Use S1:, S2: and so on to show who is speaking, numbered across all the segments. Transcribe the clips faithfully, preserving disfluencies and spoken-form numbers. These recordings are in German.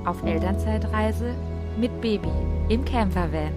S1: auf Elternzeitreise mit Baby im Campervan.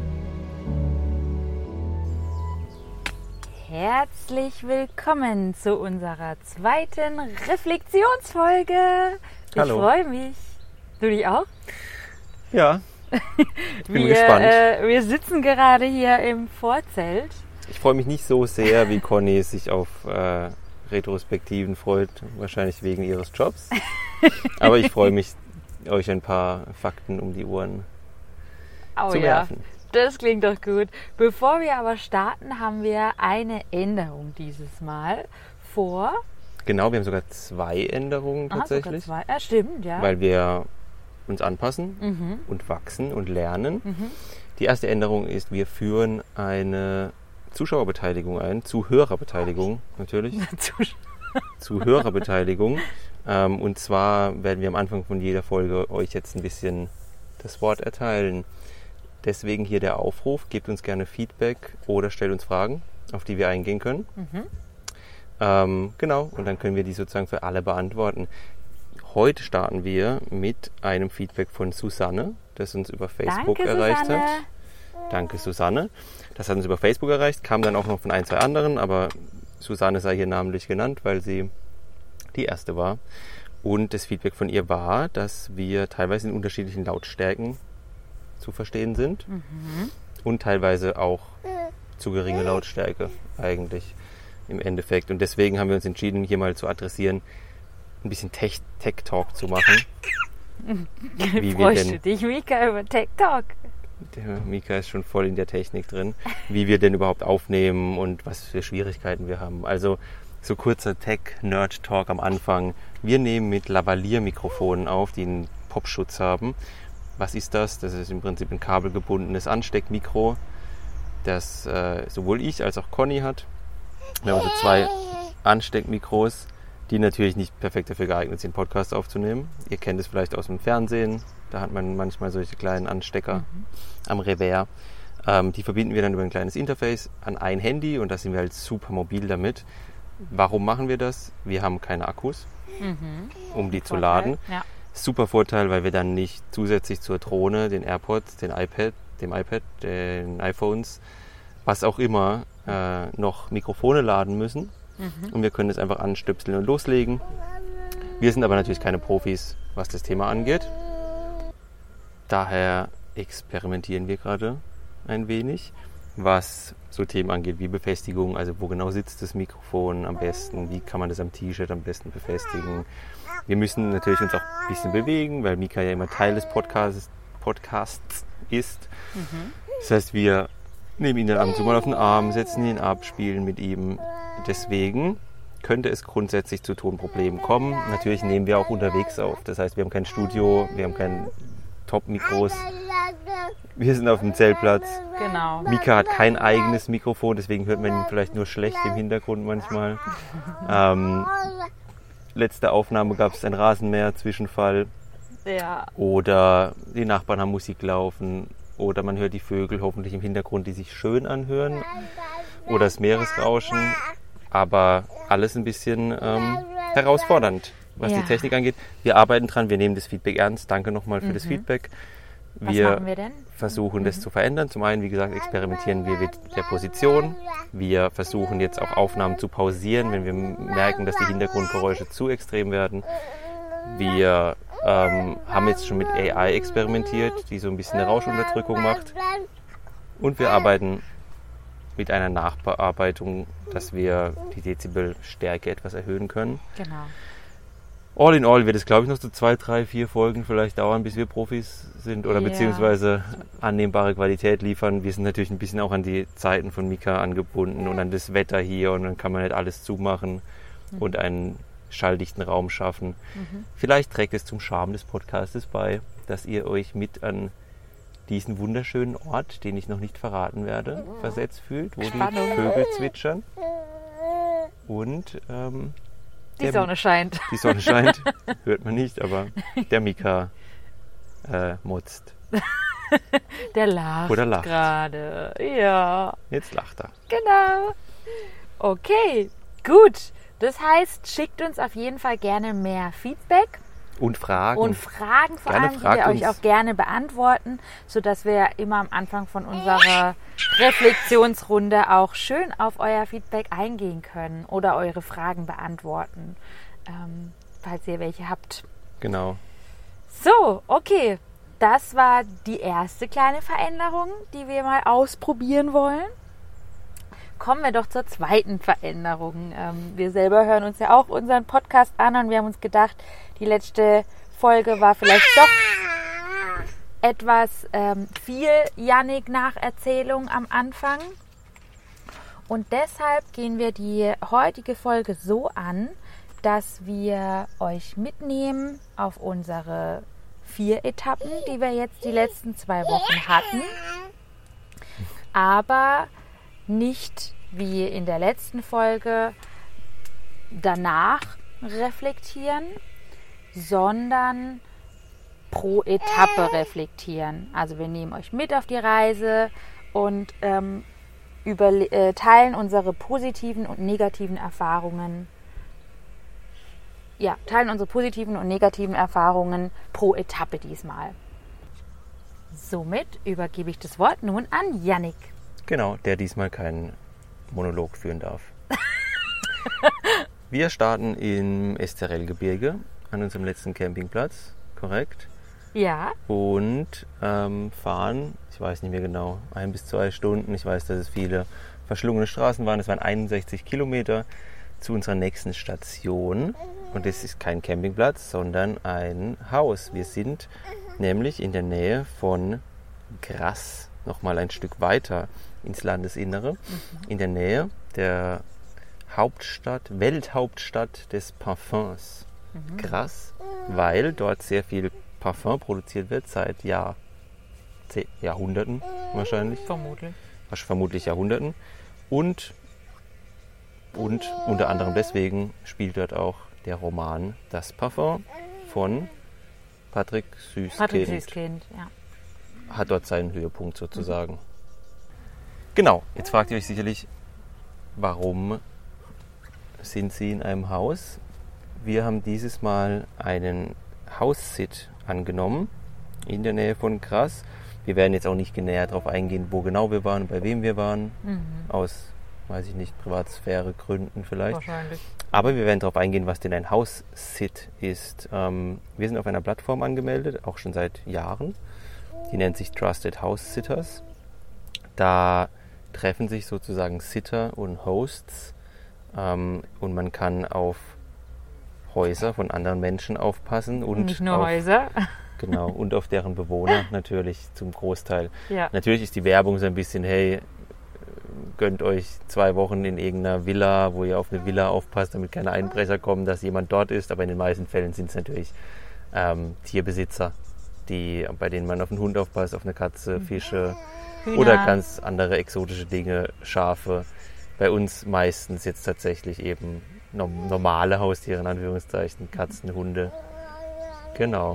S1: Herzlich willkommen zu unserer zweiten Reflexionsfolge.
S2: Hallo.
S1: Ich freue mich. Du dich auch?
S2: Ja, ich bin
S1: wir,
S2: gespannt.
S1: Äh, wir sitzen gerade hier im Vorzelt.
S2: Ich freue mich nicht so sehr, wie Conny sich auf äh, Retrospektiven freut, wahrscheinlich wegen ihres Jobs. Aber ich freue mich, euch ein paar Fakten um die Ohren
S1: oh,
S2: zu
S1: ja.
S2: werfen.
S1: Das klingt doch gut. Bevor wir aber starten, haben wir eine Änderung dieses Mal vor.
S2: Genau, wir haben sogar zwei Änderungen tatsächlich.
S1: Aha, sogar zwei. Ja, stimmt, ja.
S2: Weil wir uns anpassen
S1: mhm.
S2: und wachsen und lernen.
S1: Mhm.
S2: Die erste Änderung ist, wir führen eine Zuschauerbeteiligung ein, Zuhörerbeteiligung natürlich. Zuhörerbeteiligung. Ähm, und zwar werden wir am Anfang von jeder Folge euch jetzt ein bisschen das Wort erteilen. Deswegen hier der Aufruf, gebt uns gerne Feedback oder stellt uns Fragen, auf die wir eingehen können. Mhm. Ähm, genau, und dann können wir die sozusagen für alle beantworten. Heute starten wir mit einem Feedback von Susanne, das uns über Facebook
S1: Danke,
S2: erreicht
S1: Susanne.
S2: hat. Danke, Susanne. Das hat uns über Facebook erreicht, kam dann auch noch von ein, zwei anderen, aber Susanne sei hier namentlich genannt, weil sie die erste war. Und das Feedback von ihr war, dass wir teilweise in unterschiedlichen Lautstärken zu verstehen sind mhm. und teilweise auch zu geringe Lautstärke eigentlich im Endeffekt. Und deswegen haben wir uns entschieden, hier mal zu adressieren, ein bisschen Tech- Tech-Talk zu machen.
S1: Wie Freust du dich, Mika, über Tech-Talk?
S2: Der Mika ist schon voll in der Technik drin, wie wir denn überhaupt aufnehmen und was für Schwierigkeiten wir haben. Also so kurzer Tech-Nerd-Talk am Anfang. Wir nehmen mit Lavalier-Mikrofonen auf, die einen Popschutz haben. Was ist das? Das ist im Prinzip ein kabelgebundenes Ansteckmikro, das äh, sowohl ich als auch Conny hat. Wir haben also zwei Ansteckmikros, die natürlich nicht perfekt dafür geeignet sind, Podcasts aufzunehmen. Ihr kennt es vielleicht aus dem Fernsehen, da hat man manchmal solche kleinen Anstecker mhm. am Revers. Ähm, die verbinden wir dann über ein kleines Interface an ein Handy und da sind wir halt super mobil damit. Warum machen wir das? Wir haben keine Akkus, mhm. um die zu laden. Ja. Super Vorteil, weil wir dann nicht zusätzlich zur Drohne, den AirPods, den iPad, dem iPad, den iPhones, was auch immer, äh, noch Mikrofone laden müssen. Mhm. Und wir können es einfach anstöpseln und loslegen. Wir sind aber natürlich keine Profis, was das Thema angeht. Daher experimentieren wir gerade ein wenig, was so Themen angeht wie Befestigung, also wo genau sitzt das Mikrofon am besten, wie kann man das am T-Shirt am besten befestigen. Wir müssen natürlich uns auch ein bisschen bewegen, weil Mika ja immer Teil des Podcasts, Podcasts ist. Mhm. Das heißt, wir nehmen ihn dann ab und zu mal auf den Arm, setzen ihn ab, spielen mit ihm. Deswegen könnte es grundsätzlich zu Tonproblemen kommen. Natürlich nehmen wir auch unterwegs auf. Das heißt, wir haben kein Studio, wir haben kein Top-Mikros. Wir sind auf dem Zeltplatz.
S1: Genau.
S2: Mika hat kein eigenes Mikrofon, deswegen hört man ihn vielleicht nur schlecht im Hintergrund manchmal. Ähm, letzte Aufnahme gab es einen Rasenmäher-Zwischenfall.
S1: Ja.
S2: Oder die Nachbarn haben Musik laufen. Oder man hört die Vögel hoffentlich im Hintergrund, die sich schön anhören. Oder das Meeresrauschen. Aber alles ein bisschen ähm, herausfordernd, was ja. die Technik angeht. Wir arbeiten dran, wir nehmen das Feedback ernst. Danke nochmal für mhm. das Feedback. Wir,
S1: was machen wir denn?
S2: versuchen
S1: mhm.
S2: das zu verändern. Zum einen, wie gesagt, experimentieren wir mit der Position. Wir versuchen jetzt auch Aufnahmen zu pausieren, wenn wir merken, dass die Hintergrundgeräusche zu extrem werden. Wir ähm, haben jetzt schon mit A I experimentiert, die so ein bisschen eine Rauschunterdrückung macht. Und wir arbeiten mit einer Nachbearbeitung, dass wir die Dezibelstärke etwas erhöhen können.
S1: Genau.
S2: All in all wird es, glaube ich, noch so zwei, drei, vier Folgen vielleicht dauern, bis wir Profis sind oder ja. beziehungsweise annehmbare Qualität liefern. Wir sind natürlich ein bisschen auch an die Zeiten von Mika angebunden und an das Wetter hier und dann kann man nicht alles zumachen mhm. und einen schalldichten Raum schaffen. Mhm. Vielleicht trägt es zum Charme des Podcastes bei, dass ihr euch mit an diesen wunderschönen Ort, den ich noch nicht verraten werde, versetzt fühlt, wo Spannung. Die Vögel zwitschern und ähm,
S1: die der, Sonne scheint.
S2: Die Sonne scheint, hört man nicht, aber der Mika äh, motzt.
S1: Der lacht,
S2: Oder lacht.
S1: gerade. Ja.
S2: Jetzt lacht er.
S1: Genau. Okay, gut. Das heißt, schickt uns auf jeden Fall gerne mehr Feedback.
S2: Und Fragen.
S1: Und Fragen vor
S2: Gerne
S1: allem, die wir
S2: fragt
S1: euch
S2: uns.
S1: auch gerne beantworten, sodass wir immer am Anfang von unserer Reflexionsrunde auch schön auf euer Feedback eingehen können oder eure Fragen beantworten, ähm, falls ihr welche habt.
S2: Genau.
S1: So, okay. Das war die erste kleine Veränderung, die wir mal ausprobieren wollen. Kommen wir doch zur zweiten Veränderung. Ähm, wir selber hören uns ja auch unseren Podcast an und wir haben uns gedacht, die letzte Folge war vielleicht doch etwas ähm, viel Jannik-Nacherzählung am Anfang. Und deshalb gehen wir die heutige Folge so an, dass wir euch mitnehmen auf unsere vier Etappen, die wir jetzt die letzten zwei Wochen hatten. Aber nicht wie in der letzten Folge danach reflektieren, sondern pro Etappe reflektieren. Also wir nehmen euch mit auf die Reise und ähm, über, äh, teilen unsere positiven und negativen Erfahrungen. Ja, teilen unsere positiven und negativen Erfahrungen pro Etappe diesmal. Somit übergebe ich das Wort nun an Jannik.
S2: Genau, der diesmal keinen Monolog führen darf. Wir starten im Esterel-Gebirge an unserem letzten Campingplatz, korrekt?
S1: Ja.
S2: Und ähm, fahren, ich weiß nicht mehr genau, ein bis zwei Stunden. Ich weiß, dass es viele verschlungene Straßen waren. Es waren einundsechzig Kilometer zu unserer nächsten Station. Und es ist kein Campingplatz, sondern ein Haus. Wir sind nämlich in der Nähe von Grasse, nochmal ein Stück weiter ins Landesinnere, mhm. in der Nähe der Hauptstadt, Welthauptstadt des Parfums. Mhm. Grasse, weil dort sehr viel Parfum produziert wird, seit Jahr, zehn, Jahrhunderten wahrscheinlich.
S1: Vermutlich.
S2: Vermutlich Jahrhunderten. Und, und unter anderem deswegen spielt dort auch der Roman Das Parfum von Patrick Süßkind.
S1: Patrick Süßkind, ja.
S2: Hat dort seinen Höhepunkt sozusagen. Mhm. Genau, jetzt fragt ihr euch sicherlich, warum sind Sie in einem Haus? Wir haben dieses Mal einen House-Sit angenommen in der Nähe von Grasse. Wir werden jetzt auch nicht näher darauf eingehen, wo genau wir waren, bei wem wir waren. Mhm. Aus, weiß ich nicht, Privatsphäre-Gründen vielleicht.
S1: Wahrscheinlich.
S2: Aber wir werden darauf eingehen, was denn ein House-Sit ist. Ähm, wir sind auf einer Plattform angemeldet, auch schon seit Jahren. Die nennt sich Trusted House Sitters. Da treffen sich sozusagen Sitter und Hosts ähm, und man kann auf Häuser von anderen Menschen aufpassen. Und
S1: nicht nur
S2: auf,
S1: Häuser.
S2: Genau, und auf deren Bewohner natürlich zum Großteil.
S1: Ja.
S2: Natürlich ist die Werbung so ein bisschen, hey, gönnt euch zwei Wochen in irgendeiner Villa, wo ihr auf eine Villa aufpasst, damit keine Einbrecher kommen, dass jemand dort ist. Aber in den meisten Fällen sind es natürlich ähm, Tierbesitzer, die, bei denen man auf einen Hund aufpasst, auf eine Katze, Fische
S1: Hühner.
S2: Oder ganz andere exotische Dinge, Schafe. Bei uns meistens jetzt tatsächlich eben normale Haustiere, in Anführungszeichen, Katzen, Hunde. Genau.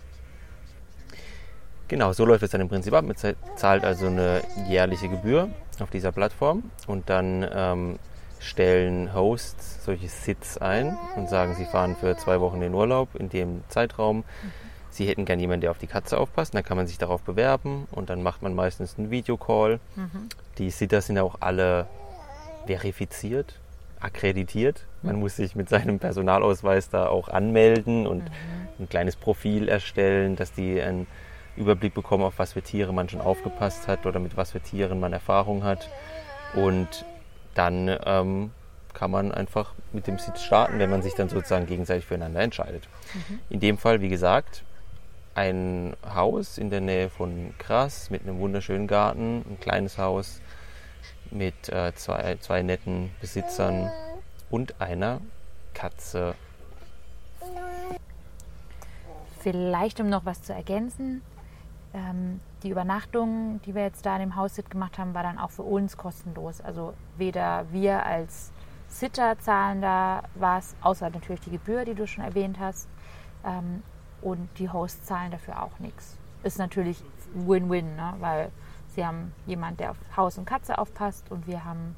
S2: Genau, so läuft es dann im Prinzip ab. Man zahlt also eine jährliche Gebühr auf dieser Plattform und dann ähm, stellen Hosts solche Sits ein und sagen, sie fahren für zwei Wochen in Urlaub in dem Zeitraum. Sie hätten gern jemanden, der auf die Katze aufpasst. Dann kann man sich darauf bewerben und dann macht man meistens einen Videocall. Mhm. Die Sitter sind ja auch alle verifiziert, akkreditiert. Man mhm. muss sich mit seinem Personalausweis da auch anmelden und mhm. ein kleines Profil erstellen, dass die einen Überblick bekommen, auf was für Tiere man schon aufgepasst hat oder mit was für Tieren man Erfahrung hat. Und dann ähm, kann man einfach mit dem Sit starten, wenn man sich dann sozusagen gegenseitig füreinander entscheidet. Mhm. In dem Fall, wie gesagt, ein Haus in der Nähe von Grasse mit einem wunderschönen Garten, ein kleines Haus mit äh, zwei, zwei netten Besitzern und einer Katze.
S1: Vielleicht, um noch was zu ergänzen, ähm, die Übernachtung, die wir jetzt da in dem Haus-Sit gemacht haben, war dann auch für uns kostenlos. Also weder wir als Sitter zahlen da was, außer natürlich die Gebühr, die du schon erwähnt hast, ähm, und die Hosts zahlen dafür auch nichts. Ist natürlich Win-Win, ne? Weil sie haben jemanden, der auf Haus und Katze aufpasst und wir haben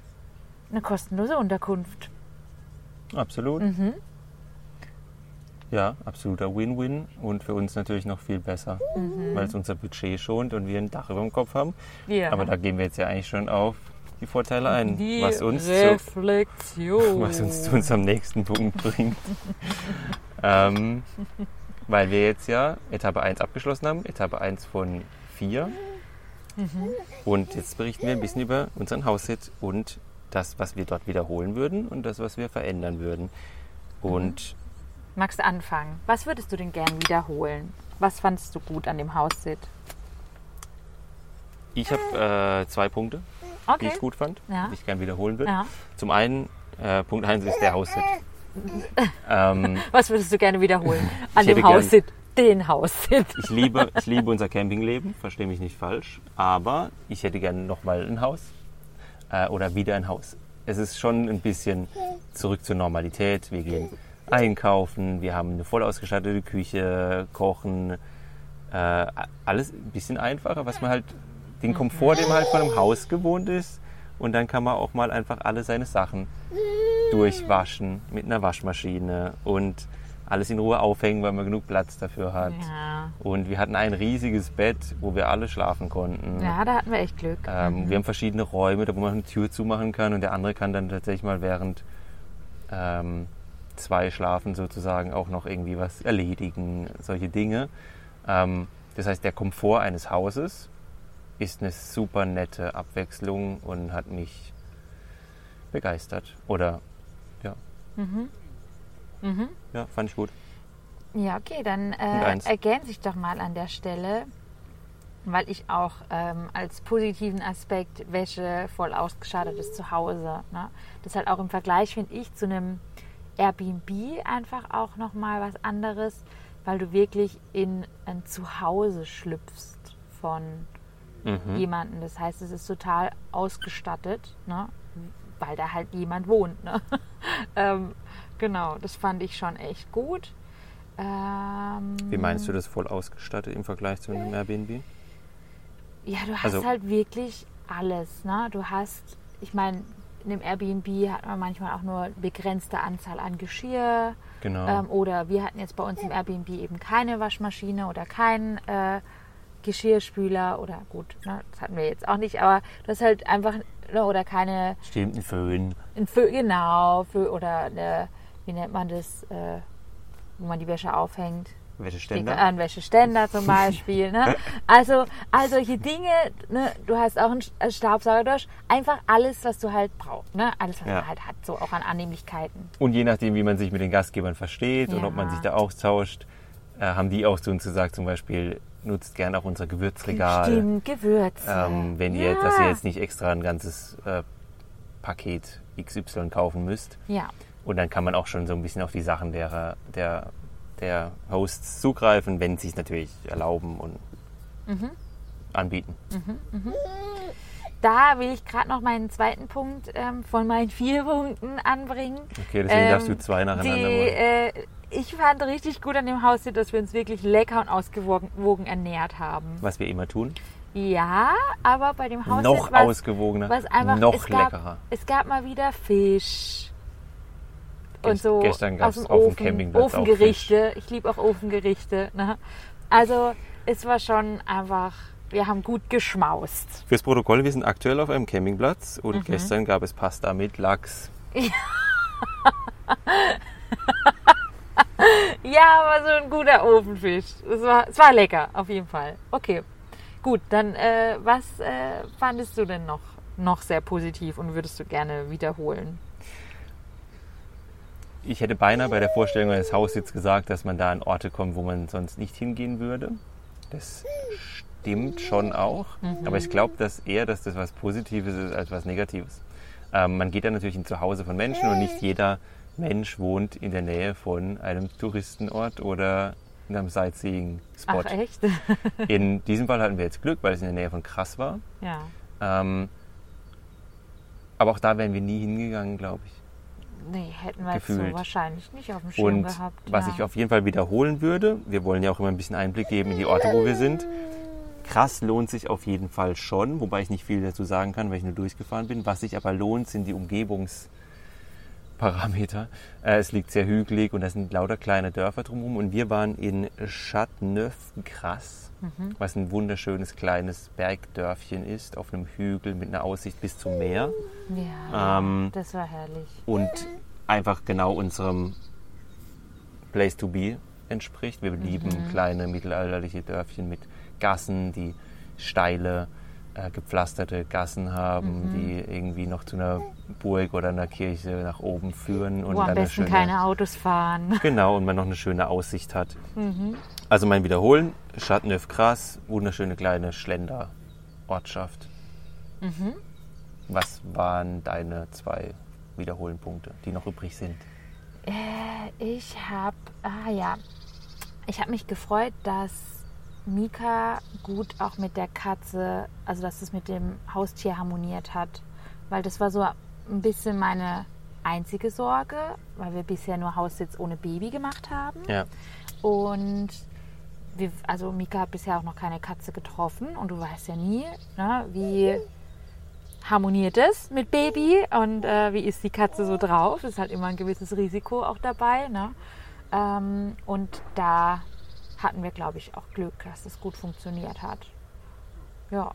S1: eine kostenlose Unterkunft.
S2: Absolut.
S1: Mhm.
S2: Ja, absoluter Win-Win und für uns natürlich noch viel besser, mhm. weil es unser Budget schont und wir ein Dach über dem Kopf haben. Ja. Aber da gehen wir jetzt ja eigentlich schon auf die Vorteile ein,
S1: die
S2: was uns,
S1: Reflexion.
S2: Zu, was uns zu unserem nächsten Punkt bringt. ähm, weil wir jetzt ja Etappe eins abgeschlossen haben, Etappe eins von vier. Mhm. Und jetzt berichten wir ein bisschen über unseren House-Sit und das, was wir dort wiederholen würden und das, was wir verändern würden. Und
S1: magst du anfangen? Was würdest du denn gern wiederholen? Was fandest du gut an dem House-Sit?
S2: Ich habe äh, zwei Punkte, okay. die ich gut fand, ja. die ich gern wiederholen würde. Ja. Zum einen, äh, Punkt eins ist der House-Sit. ähm,
S1: Was würdest du gerne wiederholen an dem House-Sit? Den House-Sit.
S2: Ich liebe, ich liebe unser Campingleben, verstehe mich nicht falsch, aber ich hätte gerne nochmal ein Haus äh, oder wieder ein Haus. Es ist schon ein bisschen zurück zur Normalität. Wir gehen einkaufen, wir haben eine voll ausgestattete Küche, kochen, äh, alles ein bisschen einfacher, was man halt, den Komfort, den man halt von einem Haus gewohnt ist. Und dann kann man auch mal einfach alle seine Sachen durchwaschen mit einer Waschmaschine und alles in Ruhe aufhängen, weil man genug Platz dafür hat. Ja. Und wir hatten ein riesiges Bett, wo wir alle schlafen konnten.
S1: Ja, da hatten wir echt Glück.
S2: Ähm,
S1: mhm.
S2: Wir haben verschiedene Räume, da wo man eine Tür zumachen kann und der andere kann dann tatsächlich mal während ähm, zwei schlafen sozusagen auch noch irgendwie was erledigen, solche Dinge. Ähm, das heißt, der Komfort eines Hauses ist eine super nette Abwechslung und hat mich begeistert. Oder, ja.
S1: Mhm. Mhm.
S2: Ja, fand ich gut.
S1: Ja, okay, dann äh, ergänze ich doch mal an der Stelle, weil ich auch ähm, als positiven Aspekt Wäsche voll ausgestattetes Zuhause. Ne? Das ist halt auch im Vergleich, finde ich, zu einem Airbnb einfach auch nochmal was anderes, weil du wirklich in ein Zuhause schlüpfst von mhm. jemandem. Das heißt, es ist total ausgestattet, ne? Weil da halt jemand wohnt. Ne? ähm, genau, das fand ich schon echt gut. Ähm,
S2: Wie meinst du das voll ausgestattet im Vergleich zu einem Airbnb?
S1: Ja, du hast
S2: also,
S1: halt wirklich alles. Ne? Du hast, ich meine, in einem Airbnb hat man manchmal auch nur eine begrenzte Anzahl an Geschirr.
S2: Genau.
S1: Ähm, oder wir hatten jetzt bei uns im Airbnb eben keine Waschmaschine oder keinen äh, Geschirrspüler. Oder gut, ne, das hatten wir jetzt auch nicht. Aber das ist halt einfach, ne, oder keine...
S2: Stimmt, ein Föhn.
S1: Ein Föhn, genau. Föhn, oder eine, wie nennt man das, äh, wo man die Wäsche aufhängt.
S2: Wäscheständer?
S1: Ein Wäscheständer zum Beispiel. Ne? Also all solche Dinge, ne? Du hast auch einen Staubsauger, du hast einfach alles, was du halt brauchst. Ne? Alles, was ja. man halt hat, so auch an Annehmlichkeiten.
S2: Und je nachdem, wie man sich mit den Gastgebern versteht ja. und ob man sich da austauscht, äh, haben die auch zu uns gesagt, zum Beispiel, nutzt gerne auch unser Gewürzregal.
S1: Stimmt, Gewürze.
S2: Ähm, wenn ihr, ja. dass ihr jetzt nicht extra ein ganzes äh, Paket X Y kaufen müsst.
S1: Ja.
S2: Und dann kann man auch schon so ein bisschen auf die Sachen der, der der Hosts zugreifen, wenn sie es natürlich erlauben und mhm. anbieten.
S1: Mhm, mhm. Da will ich gerade noch meinen zweiten Punkt ähm, von meinen vier Punkten anbringen.
S2: Okay, deswegen ähm, darfst du zwei nacheinander
S1: die,
S2: machen.
S1: Äh, ich fand richtig gut an dem Haus, dass wir uns wirklich lecker und ausgewogen ernährt haben.
S2: Was wir immer tun.
S1: Ja, aber bei dem Haus
S2: noch
S1: was,
S2: ausgewogener,
S1: was einfach,
S2: noch
S1: es gab,
S2: leckerer.
S1: Es gab mal wieder Fisch. Und so
S2: gestern gab es auf
S1: Ofen,
S2: dem Campingplatz
S1: Ofengerichte.
S2: auch Fisch.
S1: Ich liebe auch Ofengerichte. Ne? Also es war schon einfach, wir haben gut geschmaust.
S2: Fürs Protokoll, wir sind aktuell auf einem Campingplatz und mhm. gestern gab es Pasta mit Lachs.
S1: Ja, ja, aber so ein guter Ofenfisch. Es war, es war lecker, auf jeden Fall. Okay, gut, dann äh, was äh, fandest du denn noch, noch sehr positiv und würdest du gerne wiederholen?
S2: Ich hätte beinahe bei der Vorstellung eines Haussitz gesagt, dass man da an Orte kommt, wo man sonst nicht hingehen würde. Das stimmt schon auch. Mhm. Aber ich glaube, dass eher, dass das was Positives ist als was Negatives. Ähm, man geht dann natürlich in Zuhause von Menschen und nicht jeder Mensch wohnt in der Nähe von einem Touristenort oder in einem Sightseeing-Spot.
S1: Ach, echt?
S2: In diesem Fall hatten wir jetzt Glück, weil es in der Nähe von Krass war.
S1: Ja.
S2: Ähm, aber auch da wären wir nie hingegangen, glaube ich.
S1: Nee, hätten wir jetzt so wahrscheinlich nicht auf dem Schirm
S2: und
S1: gehabt.
S2: Was
S1: ja.
S2: ich auf jeden Fall wiederholen würde, wir wollen ja auch immer ein bisschen Einblick geben in die Orte, wo wir sind. Krass lohnt sich auf jeden Fall schon, wobei ich nicht viel dazu sagen kann, weil ich nur durchgefahren bin. Was sich aber lohnt, sind die Umgebungsstellen, Parameter. Äh, es liegt sehr hügelig und da sind lauter kleine Dörfer drumherum. Und wir waren in Châteauneuf-Grasse, mhm. was ein wunderschönes kleines Bergdörfchen ist, auf einem Hügel mit einer Aussicht bis zum Meer.
S1: Ja,
S2: ähm,
S1: das war herrlich.
S2: Und einfach genau unserem Place to be entspricht. Wir lieben mhm. kleine mittelalterliche Dörfchen mit Gassen, die steile, äh, gepflasterte Gassen haben, mhm. die irgendwie noch zu einer Burg oder einer Kirche nach oben führen. Und
S1: wo am
S2: dann
S1: besten
S2: eine schöne,
S1: keine Autos fahren.
S2: Genau, und man noch eine schöne Aussicht hat.
S1: Mhm.
S2: Also mein Wiederholen, Châteauneuf-Grasse, wunderschöne kleine Schlenderortschaft.
S1: Mhm.
S2: Was waren deine zwei Wiederholenpunkte, die noch übrig sind?
S1: Äh, ich habe, ah ja, ich habe mich gefreut, dass Mika gut auch mit der Katze, also dass es mit dem Haustier harmoniert hat, weil das war so ein bisschen meine einzige Sorge, weil wir bisher nur Haussitz ohne Baby gemacht haben.
S2: Ja.
S1: Und wir, also Mika hat bisher auch noch keine Katze getroffen und du weißt ja nie, ne, wie harmoniert es mit Baby und äh, wie ist die Katze so drauf. Es ist halt immer ein gewisses Risiko auch dabei. Ne? Ähm, und da hatten wir, glaube ich, auch Glück, dass es gut funktioniert hat. Ja.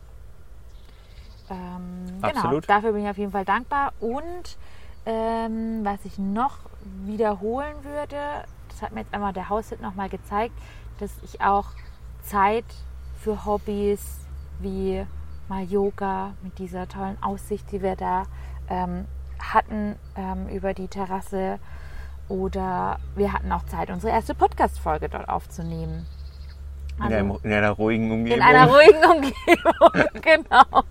S1: Ähm,
S2: Absolut.
S1: Genau, dafür bin ich auf jeden Fall dankbar. Und ähm, was ich noch wiederholen würde, das hat mir jetzt einmal der Haussit nochmal gezeigt, dass ich auch Zeit für Hobbys wie mal Yoga mit dieser tollen Aussicht, die wir da ähm, hatten ähm, über die Terrasse, oder wir hatten auch Zeit, unsere erste Podcast-Folge dort aufzunehmen.
S2: Also in, einem, in einer ruhigen Umgebung.
S1: In einer ruhigen Umgebung, genau.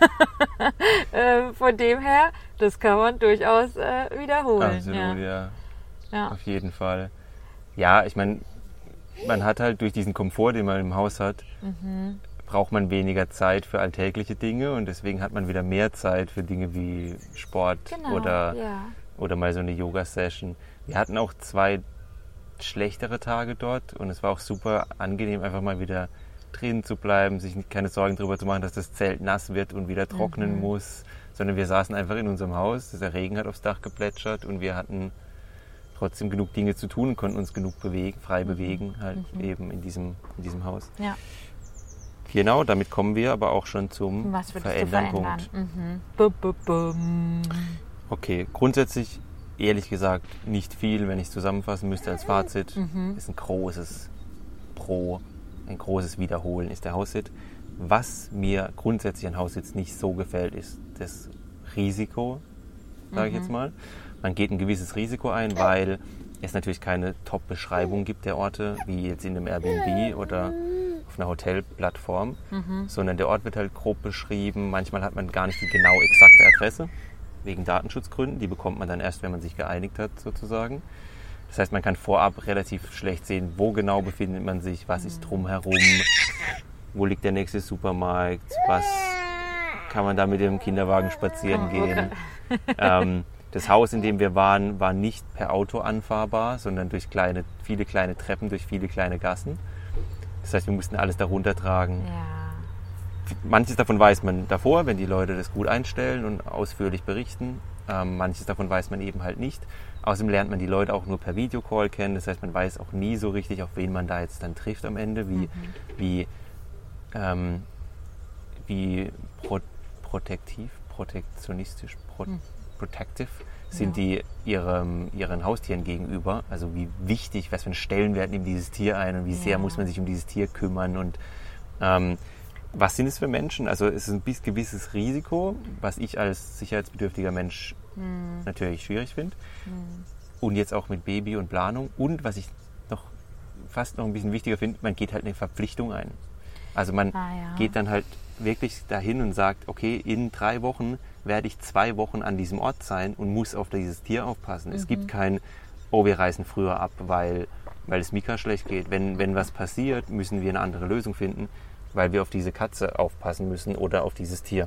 S1: äh, von dem her, das kann man durchaus äh, wiederholen.
S2: Absolut, ja. Ja.
S1: ja.
S2: Auf jeden Fall. Ja, ich meine, man hat halt durch diesen Komfort, den man im Haus hat, mhm. braucht man weniger Zeit für alltägliche Dinge und deswegen hat man wieder mehr Zeit für Dinge wie Sport
S1: genau,
S2: oder,
S1: ja.
S2: oder mal so eine Yoga-Session. Wir hatten auch zwei schlechtere Tage dort und es war auch super angenehm, einfach mal wieder drin zu bleiben, sich keine Sorgen darüber zu machen, dass das Zelt nass wird und wieder trocknen mhm. muss, sondern wir saßen einfach in unserem Haus, der Regen hat aufs Dach geplätschert und wir hatten trotzdem genug Dinge zu tun und konnten uns genug bewegen, frei mhm. bewegen, halt mhm. eben in diesem, in diesem Haus.
S1: Ja.
S2: Genau, damit kommen wir aber auch schon zum
S1: Was
S2: Verändern-Punkt.
S1: Mhm. Bum, bum, bum.
S2: Okay, grundsätzlich, ehrlich gesagt, nicht viel, wenn ich es zusammenfassen müsste als Fazit. Mhm. Ist ein großes Pro, ein großes Wiederholen ist der Haussit. Was mir grundsätzlich an Haussitz nicht so gefällt, ist das Risiko, sage ich mhm. jetzt mal. Man geht ein gewisses Risiko ein, weil es natürlich keine Top-Beschreibung gibt der Orte, wie jetzt in einem Airbnb oder auf einer Hotelplattform, mhm. sondern der Ort wird halt grob beschrieben. Manchmal hat man gar nicht die genau exakte Adresse, wegen Datenschutzgründen. Die bekommt man dann erst, wenn man sich geeinigt hat, sozusagen. Das heißt, man kann vorab relativ schlecht sehen, wo genau befindet man sich, was ist drumherum, wo liegt der nächste Supermarkt, was kann man da mit dem Kinderwagen spazieren
S1: oh,
S2: gehen.
S1: Okay.
S2: ähm, das Haus, in dem wir waren, war nicht per Auto anfahrbar, sondern durch kleine, viele kleine Treppen, durch viele kleine Gassen. Das heißt, wir mussten alles darunter tragen.
S1: Ja.
S2: Manches davon weiß man davor, wenn die Leute das gut einstellen und ausführlich berichten. Ähm, manches davon weiß man eben halt nicht. Außerdem lernt man die Leute auch nur per Videocall kennen. Das heißt, man weiß auch nie so richtig, auf wen man da jetzt dann trifft am Ende, wie, mhm. wie, ähm, wie pro, protektiv, protektionistisch, pro, mhm. protective sind ja. die ihrem, ihren Haustieren gegenüber. Also wie wichtig, was für einen Stellenwert nimmt dieses Tier ein und wie sehr ja. muss man sich um dieses Tier kümmern und ähm, was sind es für Menschen? Also es ist ein gewisses Risiko, was ich als sicherheitsbedürftiger Mensch hm. natürlich schwierig finde. Hm. Und jetzt auch mit Baby und Planung. Und was ich noch fast noch ein bisschen wichtiger finde, man geht halt eine Verpflichtung ein. Also man
S1: ah, ja.
S2: geht dann halt wirklich dahin und sagt, okay, in drei Wochen werde ich zwei Wochen an diesem Ort sein und muss auf dieses Tier aufpassen. Mhm. Es gibt kein, oh, wir reisen früher ab, weil, weil es Mika schlecht geht. Wenn, wenn was passiert, müssen wir eine andere Lösung finden, weil wir auf diese Katze aufpassen müssen oder auf dieses Tier.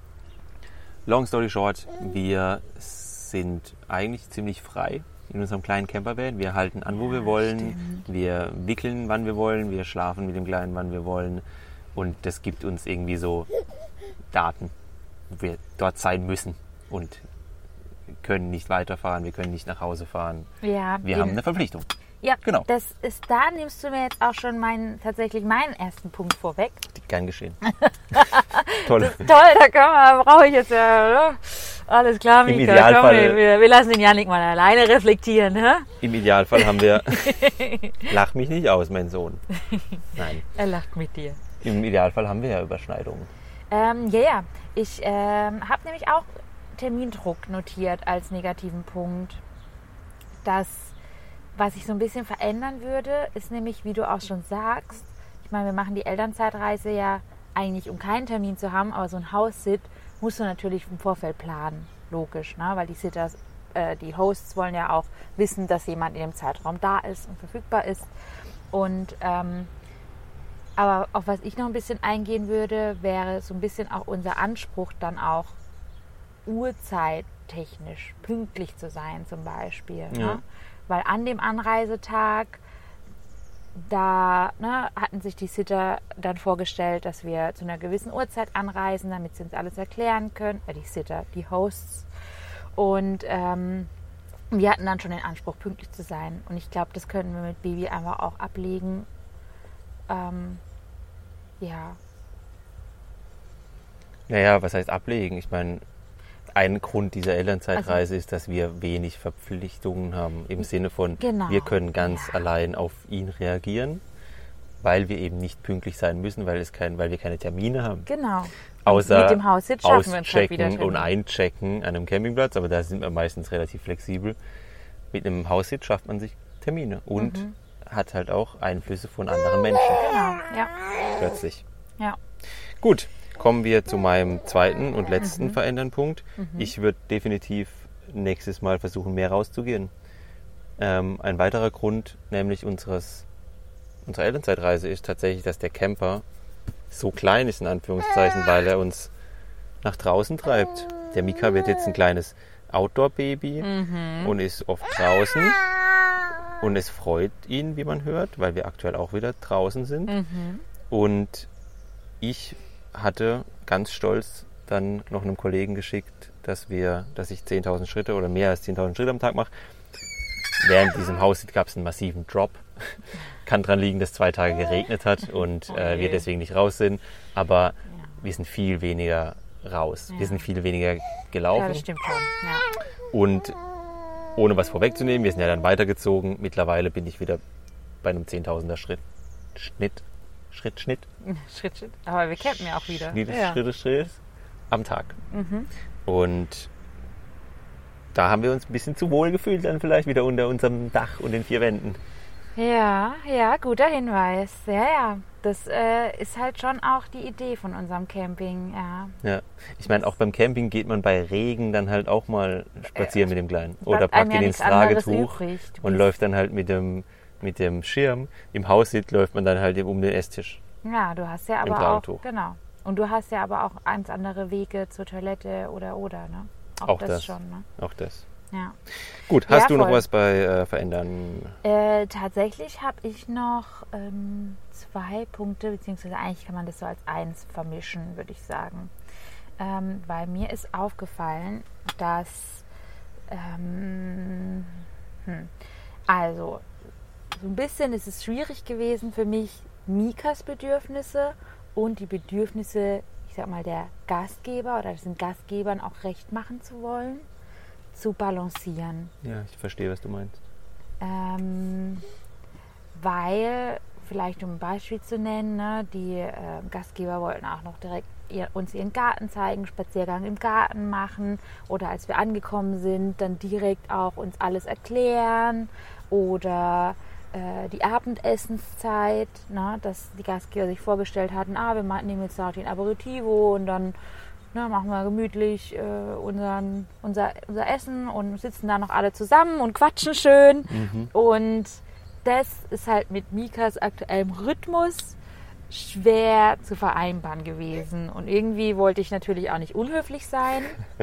S2: Long story short, wir sind eigentlich ziemlich frei in unserem kleinen Campervan. Wir halten an, wo
S1: ja,
S2: wir wollen.
S1: Stimmt.
S2: Wir wickeln, wann wir wollen. Wir schlafen mit dem Kleinen, wann wir wollen. Und das gibt uns irgendwie so Daten, wo wir dort sein müssen. Und können nicht weiterfahren, wir können nicht nach Hause fahren.
S1: Ja,
S2: wir
S1: eben.
S2: haben eine Verpflichtung.
S1: Ja,
S2: genau.
S1: Das ist, da nimmst du mir jetzt auch schon meinen, tatsächlich meinen ersten Punkt vorweg.
S2: Gern geschehen. Toll.
S1: Das ist toll, da können wir, brauche ich jetzt ja, ne? Alles klar, Mika.
S2: Im Idealfall,
S1: komm, wir, wir lassen den Jannik mal alleine reflektieren. Ne?
S2: Im Idealfall haben wir, lach mich nicht aus, mein Sohn. Nein.
S1: Er lacht mit dir.
S2: Im Idealfall haben wir ja Überschneidungen.
S1: Ähm, ja, ja. Ich ähm, habe nämlich auch Termindruck notiert als negativen Punkt. Das, was ich so ein bisschen verändern würde, ist nämlich, wie du auch schon sagst, ich meine, wir machen die Elternzeitreise ja eigentlich, um keinen Termin zu haben, aber so ein Haussit musst du natürlich im Vorfeld planen, logisch, ne? Weil die Sitters, äh, die Hosts wollen ja auch wissen, dass jemand in dem Zeitraum da ist und verfügbar ist. Und ähm, aber auf was ich noch ein bisschen eingehen würde, wäre so ein bisschen auch unser Anspruch, dann auch uhrzeittechnisch pünktlich zu sein zum Beispiel.
S2: Ja.
S1: Ne? Weil an dem Anreisetag, da ne, hatten sich die Sitter dann vorgestellt, dass wir zu einer gewissen Uhrzeit anreisen, damit sie uns alles erklären können. Äh, die Sitter, die Hosts. Und ähm, wir hatten dann schon den Anspruch, pünktlich zu sein. Und ich glaube, das können wir mit Baby einfach auch ablegen. Ähm, ja.
S2: Naja, was heißt ablegen? Ich meine, ein Grund dieser Elternzeitreise
S1: also,
S2: ist, dass wir wenig Verpflichtungen haben. Im Sinne von,
S1: genau,
S2: wir können ganz
S1: ja.
S2: allein auf ihn reagieren, weil wir eben nicht pünktlich sein müssen, weil, es kein, weil wir keine Termine haben.
S1: Genau.
S2: Außer
S1: mit dem Haussitz schaffen wir uns halt wieder
S2: auschecken und einchecken an einem Campingplatz, aber da sind wir meistens relativ flexibel. Mit einem Haussitz schafft man sich Termine und
S1: mhm.
S2: hat halt auch Einflüsse von anderen Menschen.
S1: Genau, ja.
S2: Plötzlich.
S1: Ja.
S2: Gut, kommen wir zu meinem zweiten und letzten
S1: mhm.
S2: verändern Punkt. Mhm. Ich würde definitiv nächstes Mal versuchen, mehr rauszugehen. Ähm, ein weiterer Grund, nämlich unseres, unserer Elternzeitreise, ist tatsächlich, dass der Camper so klein ist, in Anführungszeichen, weil er uns nach draußen treibt. Der Mika wird jetzt ein kleines Outdoor-Baby mhm. und ist oft draußen. Und es freut ihn, wie man hört, weil wir aktuell auch wieder draußen sind.
S1: Mhm.
S2: Und ich hatte ganz stolz dann noch einem Kollegen geschickt, dass wir, dass ich zehntausend Schritte oder mehr als zehntausend Schritte am Tag mache. Während diesem Haus gab es einen massiven Drop. Kann dran liegen, dass zwei Tage geregnet hat und
S1: oh
S2: äh, wir deswegen nicht raus sind. Aber ja. wir sind viel weniger raus.
S1: Ja.
S2: Wir sind viel weniger gelaufen.
S1: Ja, das stimmt schon. Ja.
S2: Und ohne was vorwegzunehmen, wir sind ja dann weitergezogen. Mittlerweile bin ich wieder bei einem zehntausender Schritt. Schnitt. Schritt, Schnitt.
S1: Schritt, Schritt. Aber wir campen ja auch wieder.
S2: Schritt,
S1: ja.
S2: Schritt, Schritt am Tag.
S1: Mhm.
S2: Und da haben wir uns ein bisschen zu wohl gefühlt, dann vielleicht wieder unter unserem Dach und den vier Wänden.
S1: Ja, ja, guter Hinweis. Ja, ja. Das äh, ist halt schon auch die Idee von unserem Camping. Ja,
S2: ja. Ich meine, auch beim Camping geht man bei Regen dann halt auch mal spazieren äh, mit dem Kleinen. Oder
S1: packt
S2: ihn ins Tragetuch und läuft dann halt mit dem, mit dem Schirm. Im Haussitz läuft man dann halt um den Esstisch.
S1: Ja, du hast ja aber auch, genau. Und du hast ja aber auch ganz andere Wege zur Toilette oder oder, ne?
S2: Auch, auch
S1: das,
S2: das
S1: schon, ne?
S2: Auch das.
S1: Ja.
S2: Gut, hast
S1: ja,
S2: du noch
S1: voll.
S2: was bei äh, Verändern?
S1: Äh, tatsächlich habe ich noch ähm, zwei Punkte, beziehungsweise eigentlich kann man das so als eins vermischen, würde ich sagen. Ähm, weil mir ist aufgefallen, dass ähm, hm, also so ein bisschen ist es schwierig gewesen für mich, Mikas Bedürfnisse und die Bedürfnisse, ich sag mal, der Gastgeber oder den Gastgebern auch recht machen zu wollen, zu balancieren.
S2: Ja, ich verstehe, was du meinst.
S1: Ähm, weil, vielleicht um ein Beispiel zu nennen, ne, die äh, Gastgeber wollten auch noch direkt ihr, uns ihren Garten zeigen, Spaziergang im Garten machen oder als wir angekommen sind, dann direkt auch uns alles erklären oder äh, die Abendessenszeit, ne, dass die Gastgeber sich vorgestellt hatten, ah, wir nehmen jetzt noch den Aperitivo und dann ne, machen wir gemütlich äh, unseren, unser, unser Essen und sitzen da noch alle zusammen und quatschen schön. Mhm. Und das ist halt mit Mikas aktuellem Rhythmus schwer zu vereinbaren gewesen. Und irgendwie wollte ich natürlich auch nicht unhöflich sein.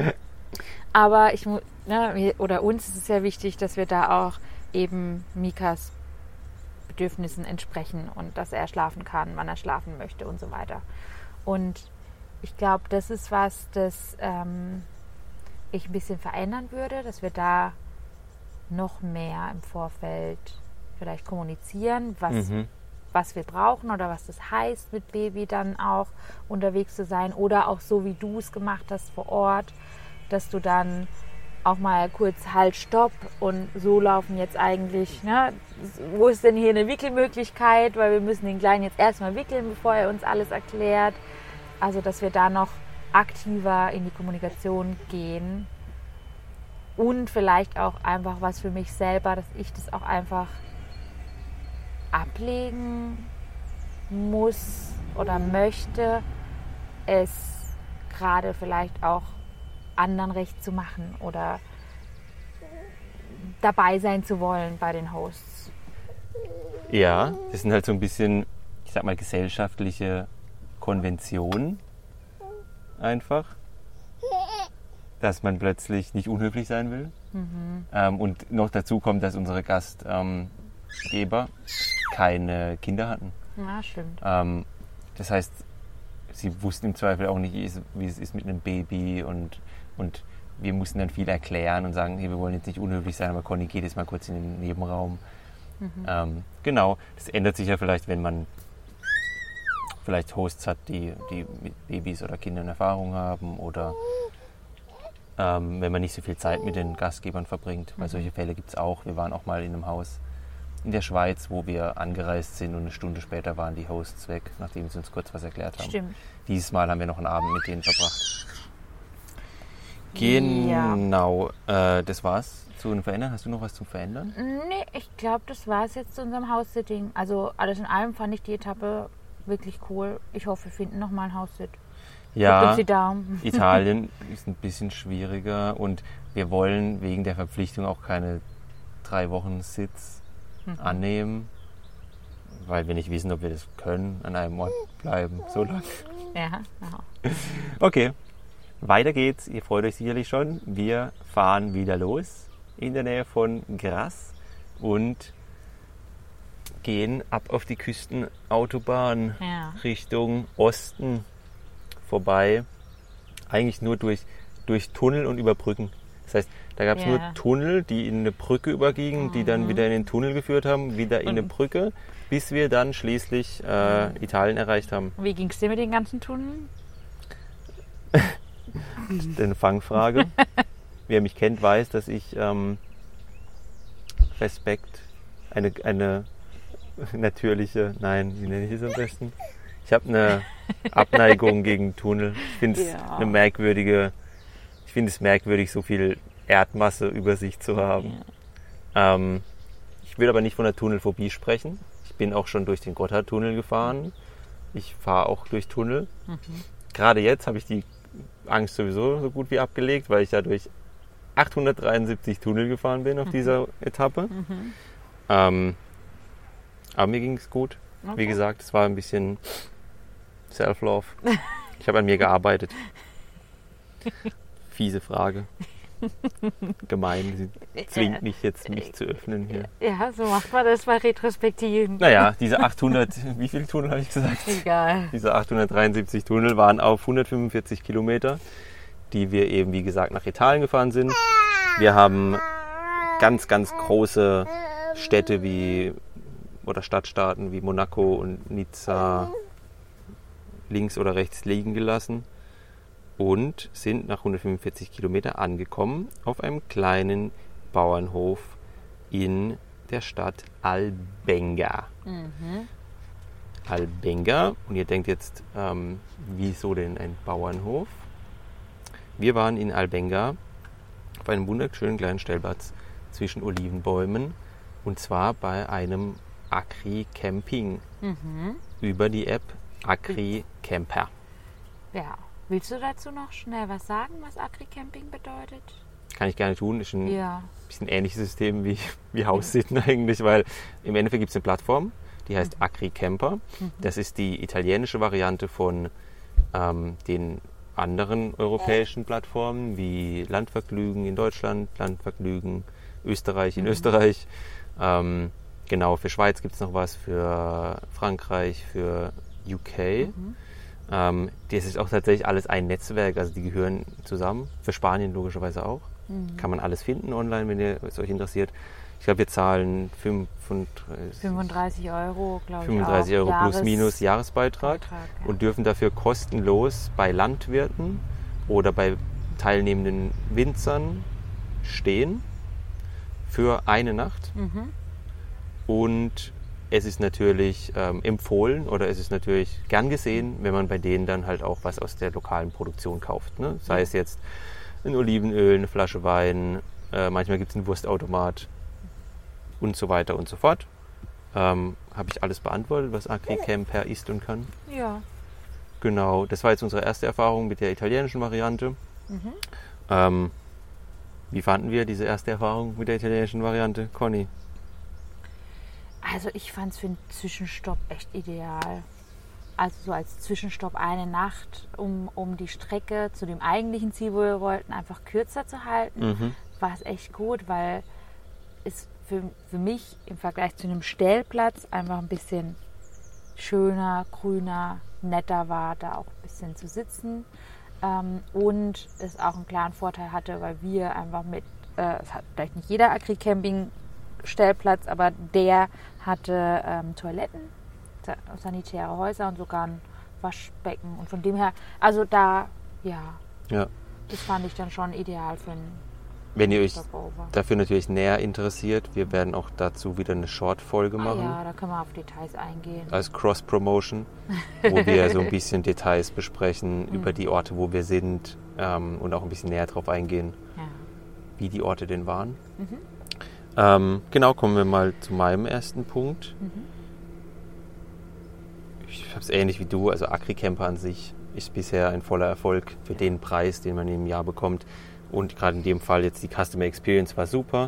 S1: Aber ich, ne, oder uns ist es sehr wichtig, dass wir da auch eben Mikas Bedürfnissen entsprechen und dass er schlafen kann, wann er schlafen möchte und so weiter. Und ich glaube, das ist was, das ähm, ich ein bisschen verändern würde, dass wir da noch mehr im Vorfeld vielleicht kommunizieren, was,
S2: Mhm.
S1: was wir brauchen oder was das heißt, mit Baby dann auch unterwegs zu sein. Oder auch so, wie du es gemacht hast vor Ort, dass du dann auch mal kurz halt, stopp und so laufen jetzt eigentlich, ne? Wo ist denn hier eine Wickelmöglichkeit, weil wir müssen den Kleinen jetzt erstmal wickeln, bevor er uns alles erklärt. Also, dass wir da noch aktiver in die Kommunikation gehen und vielleicht auch einfach was für mich selber, dass ich das auch einfach ablegen muss oder möchte, es gerade vielleicht auch anderen recht zu machen oder dabei sein zu wollen bei den Hosts.
S2: Ja, das sind halt so ein bisschen, ich sag mal, gesellschaftliche Konventionen einfach, dass man plötzlich nicht unhöflich sein will.
S1: Mhm.
S2: Ähm, und noch dazu kommt, dass unsere Gastgeber ähm, keine Kinder hatten.
S1: Ja, stimmt.
S2: Ähm, das heißt, sie wussten im Zweifel auch nicht, wie es ist mit einem Baby und, und wir mussten dann viel erklären und sagen, hey, wir wollen jetzt nicht unhöflich sein, aber Conny, geht jetzt mal kurz in den Nebenraum. Mhm. Ähm, genau, das ändert sich ja vielleicht, wenn man vielleicht Hosts hat, die, die mit Babys oder Kindern Erfahrung haben oder ähm, wenn man nicht so viel Zeit mit den Gastgebern verbringt, weil solche Fälle gibt es auch. Wir waren auch mal in einem Haus in der Schweiz, wo wir angereist sind und eine Stunde später waren die Hosts weg, nachdem sie uns kurz was erklärt haben.
S1: Stimmt.
S2: Dieses Mal haben wir noch einen Abend mit denen verbracht. Genau, ja. äh, das war's zu den Verändern. Hast du noch was zum Verändern?
S1: Nee, ich glaube, das war es jetzt zu unserem House-Sitting. Also alles in allem fand ich die Etappe wirklich cool. Ich hoffe, wir finden nochmal ein House-Sit.
S2: Ja,
S1: die Daumen.
S2: Italien ist ein bisschen schwieriger und wir wollen wegen der Verpflichtung auch keine drei Wochen Sitz mhm. annehmen, weil wir nicht wissen, ob wir das können, an einem Ort bleiben, so lange.
S1: Ja, aha.
S2: Okay, weiter geht's. Ihr freut euch sicherlich schon. Wir fahren wieder los in der Nähe von Grasse und gehen ab auf die Küstenautobahn
S1: ja.
S2: Richtung Osten vorbei. Eigentlich nur durch, durch Tunnel und über Brücken. Das heißt, da gab es
S1: ja.
S2: nur Tunnel, die in eine Brücke übergingen, mhm. die dann wieder in den Tunnel geführt haben, wieder in
S1: und
S2: eine Brücke, bis wir dann schließlich äh, mhm. Italien erreicht haben.
S1: Wie ging es dir mit den ganzen Tunneln?
S2: Das ist eine Fangfrage. Wer mich kennt, weiß, dass ich ähm, Respekt, eine, eine natürliche, nein, wie nenne ich es am besten? Ich habe eine Abneigung gegen Tunnel. Ich finde es ja. eine merkwürdige, ich finde es merkwürdig, so viel Erdmasse über sich zu haben. Ja. Ähm, ich will aber nicht von der Tunnelphobie sprechen. Ich bin auch schon durch den Gotthardtunnel gefahren. Ich fahre auch durch Tunnel. Mhm. Gerade jetzt habe ich die Angst sowieso so gut wie abgelegt, weil ich ja durch achthundertdreiundsiebzig Tunnel gefahren bin auf mhm. dieser Etappe. Mhm. Ähm, aber mir ging es gut. Okay. Wie gesagt, es war ein bisschen Self-Love. Ich habe an mir gearbeitet. Fiese Frage. Gemein. Sie zwingt mich jetzt, mich zu öffnen hier.
S1: Ja, so macht man das bei Retrospektiven.
S2: Naja, diese achthundert, wie viele Tunnel habe ich gesagt?
S1: Egal.
S2: Diese achthundertdreiundsiebzig Tunnel waren auf hundertfünfundvierzig Kilometer, die wir eben, wie gesagt, nach Italien gefahren sind. Wir haben ganz, ganz große Städte wie, oder Stadtstaaten wie Monaco und Nizza links oder rechts liegen gelassen und sind nach hundertfünfundvierzig Kilometer angekommen auf einem kleinen Bauernhof in der Stadt Albenga. Mhm. Albenga, und ihr denkt jetzt, ähm, wieso denn ein Bauernhof? Wir waren in Albenga auf einem wunderschönen kleinen Stellplatz zwischen Olivenbäumen und zwar bei einem Agri-Camping mhm. über die App Agri-Camper.
S1: Ja. Willst du dazu noch schnell was sagen, was Agri-Camping bedeutet?
S2: Kann ich gerne tun. Ist ein
S1: ja.
S2: bisschen ähnliches System wie, wie Haussitten eigentlich, weil im Endeffekt gibt es eine Plattform, die heißt mhm. Agri-Camper. Mhm. Das ist die italienische Variante von ähm, den anderen europäischen Plattformen wie Landvergnügen in Deutschland, Landvergnügen Österreich in mhm. Österreich. Ähm, genau, für Schweiz gibt es noch was, für Frankreich, für U K. Mhm. Ähm, das ist auch tatsächlich alles ein Netzwerk, also die gehören zusammen. Für Spanien logischerweise auch. Mhm. Kann man alles finden online, wenn ihr es euch interessiert. Ich glaube, wir zahlen
S1: fünfunddreißig Euro, glaube ich.
S2: fünfunddreißig Euro
S1: Jahres-
S2: plus minus Jahresbeitrag
S1: Beitrag, ja.
S2: und dürfen dafür kostenlos bei Landwirten oder bei teilnehmenden Winzern stehen für eine Nacht.
S1: Mhm.
S2: Und es ist natürlich ähm, empfohlen oder es ist natürlich gern gesehen, wenn man bei denen dann halt auch was aus der lokalen Produktion kauft. Ne? Sei es jetzt ein Olivenöl, eine Flasche Wein, äh, manchmal gibt es einen Wurstautomat und so weiter und so fort. Ähm, Habe ich alles beantwortet, was AgriCamper ist und kann?
S1: Ja.
S2: Genau, das war jetzt unsere erste Erfahrung mit der italienischen Variante.
S1: Mhm.
S2: Ähm, wie fanden wir diese erste Erfahrung mit der italienischen Variante, Conny?
S1: Also ich fand es für einen Zwischenstopp echt ideal. Also so als Zwischenstopp eine Nacht, um, um die Strecke zu dem eigentlichen Ziel, wo wir wollten, einfach kürzer zu halten,
S2: Mhm.
S1: war es echt gut, weil es für, für mich im Vergleich zu einem Stellplatz einfach ein bisschen schöner, grüner, netter war, da auch ein bisschen zu sitzen. Ähm, und es auch einen klaren Vorteil hatte, weil wir einfach mit, äh, es hat vielleicht nicht jeder Agri-Camping-Stellplatz, aber der hatte ähm, Toiletten, sa- sanitäre Häuser und sogar ein Waschbecken. Und von dem her, also da, ja,
S2: Ja.
S1: das fand ich dann schon ideal für einen
S2: Wenn ihr euch
S1: Stopover.
S2: dafür natürlich näher interessiert, wir werden auch dazu wieder eine Short-Folge
S1: Ah,
S2: machen.
S1: ja, da können wir auf Details eingehen.
S2: Als Cross-Promotion, wo wir so ein bisschen Details besprechen über die Orte, wo wir sind ähm, und auch ein bisschen näher drauf eingehen,
S1: Ja.
S2: wie die Orte denn waren.
S1: Mhm.
S2: Ähm, genau, kommen wir mal zu meinem ersten Punkt.
S1: Mhm.
S2: Ich habe es ähnlich wie du, also AgriCamper an sich ist bisher ein voller Erfolg für den Preis, den man im Jahr bekommt. Und gerade in dem Fall jetzt die Customer Experience war super.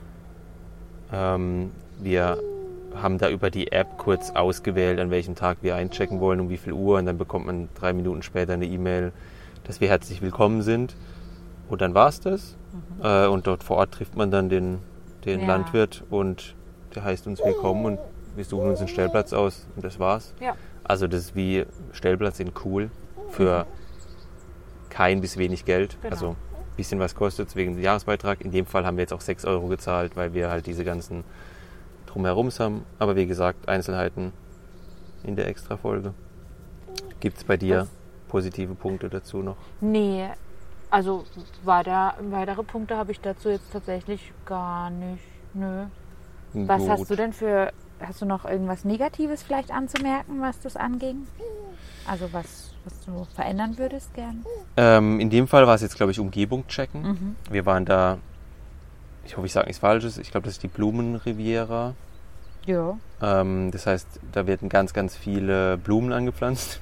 S2: Ähm, wir haben da über die App kurz ausgewählt, an welchem Tag wir einchecken wollen, um wie viel Uhr. Und dann bekommt man drei Minuten später eine E-Mail, dass wir herzlich willkommen sind. Und dann war es das. Mhm. Äh, und dort vor Ort trifft man dann den, den
S1: Ja.
S2: Landwirt und der heißt uns willkommen und wir suchen uns einen Stellplatz aus und das war's.
S1: Ja.
S2: Also das ist wie Stellplatz in cool für kein bis wenig Geld.
S1: Genau.
S2: Also ein bisschen was kostet es wegen dem Jahresbeitrag. In dem Fall haben wir jetzt auch sechs Euro gezahlt, weil wir halt diese ganzen Drumherums haben. Aber wie gesagt, Einzelheiten in der Extra-Folge. Gibt es bei dir
S1: Was?
S2: positive Punkte dazu noch?
S1: Nee, also weiter, weitere Punkte habe ich dazu jetzt tatsächlich gar nicht. Nö. Was
S2: Gut.
S1: hast du denn für, hast du noch irgendwas Negatives vielleicht anzumerken, was das anging? Also was, was du verändern würdest gern?
S2: Ähm, in dem Fall war es jetzt, glaube ich, Umgebung checken.
S1: Mhm.
S2: Wir waren da, ich hoffe, ich sage nichts Falsches, ich glaube, das ist die Blumenriviera.
S1: Ja.
S2: Ähm, das heißt, da werden ganz, ganz viele Blumen angepflanzt.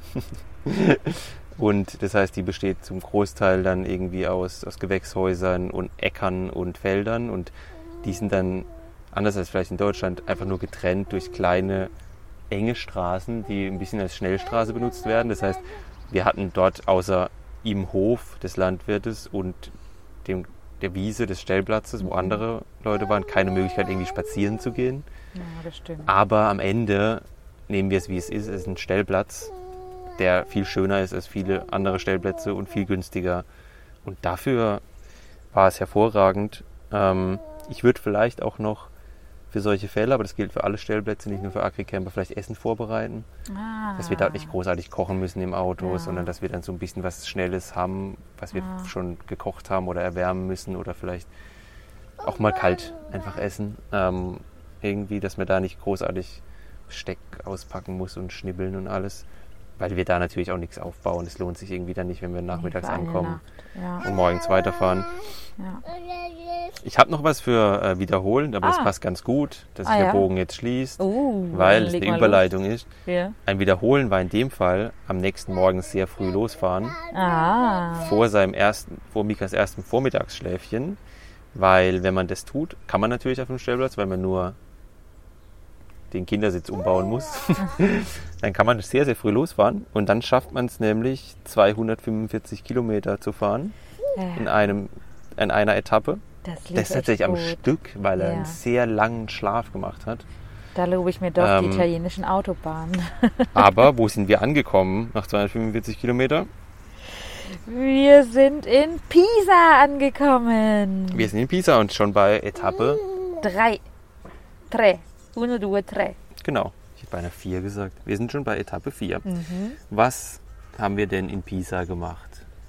S2: Und das heißt, die besteht zum Großteil dann irgendwie aus, aus Gewächshäusern und Äckern und Feldern. Und die sind dann, anders als vielleicht in Deutschland, einfach nur getrennt durch kleine, enge Straßen, die ein bisschen als Schnellstraße benutzt werden. Das heißt, wir hatten dort außer im Hof des Landwirtes und dem, der Wiese des Stellplatzes, wo andere Leute waren, keine Möglichkeit, irgendwie spazieren zu gehen.
S1: Ja, das stimmt.
S2: Aber am Ende nehmen wir es, wie es ist. Es ist ein Stellplatz, der viel schöner ist als viele andere Stellplätze und viel günstiger. Und dafür war es hervorragend. Ähm, ich würde vielleicht auch noch für solche Fälle, aber das gilt für alle Stellplätze, nicht nur für AgriCamper, vielleicht Essen vorbereiten.
S1: Ah.
S2: Dass wir dort nicht großartig kochen müssen im Auto,
S1: Ja.
S2: sondern dass wir dann so ein bisschen was Schnelles haben, was wir
S1: Ja.
S2: schon gekocht haben oder erwärmen müssen oder vielleicht auch mal kalt einfach essen. Ähm, irgendwie, dass man da nicht großartig Besteck auspacken muss und schnibbeln und alles. Weil wir da natürlich auch nichts aufbauen. Es lohnt sich irgendwie dann nicht, wenn wir nachmittags
S1: Für eine
S2: ankommen
S1: Nacht. Ja.
S2: und morgens weiterfahren.
S1: Ja.
S2: Ich habe noch was für äh, wiederholen, aber das
S1: Ah.
S2: passt ganz gut, dass
S1: Ah,
S2: sich der
S1: ja.
S2: Bogen jetzt schließt,
S1: Oh,
S2: weil
S1: dann
S2: es
S1: leg
S2: eine
S1: mal
S2: Überleitung ist.
S1: los. Ja.
S2: Ein Wiederholen war in dem Fall am nächsten Morgen sehr früh losfahren,
S1: Ah.
S2: vor seinem ersten, vor Mikas erstem Vormittagsschläfchen, weil wenn man das tut, kann man natürlich auf dem Stellplatz, weil man nur den Kindersitz umbauen muss, dann kann man sehr, sehr früh losfahren und dann schafft man es nämlich zweihundertfünfundvierzig Kilometer zu fahren in, einem, in einer Etappe.
S1: Das,
S2: Das ist tatsächlich am
S1: gut.
S2: Stück, weil er
S1: Ja.
S2: einen sehr langen Schlaf gemacht hat.
S1: Da lobe ich mir doch
S2: Ähm,
S1: die italienischen Autobahnen.
S2: Aber wo sind wir angekommen nach zweihundertfünfundvierzig Kilometer?
S1: Wir sind in Pisa angekommen.
S2: Wir sind in Pisa und schon bei Etappe.
S1: Drei. Tre. Uno, due, tre.
S2: Genau, ich hätte beinahe vier gesagt. Wir sind schon bei Etappe vier.
S1: Mhm.
S2: Was haben wir denn in Pisa gemacht?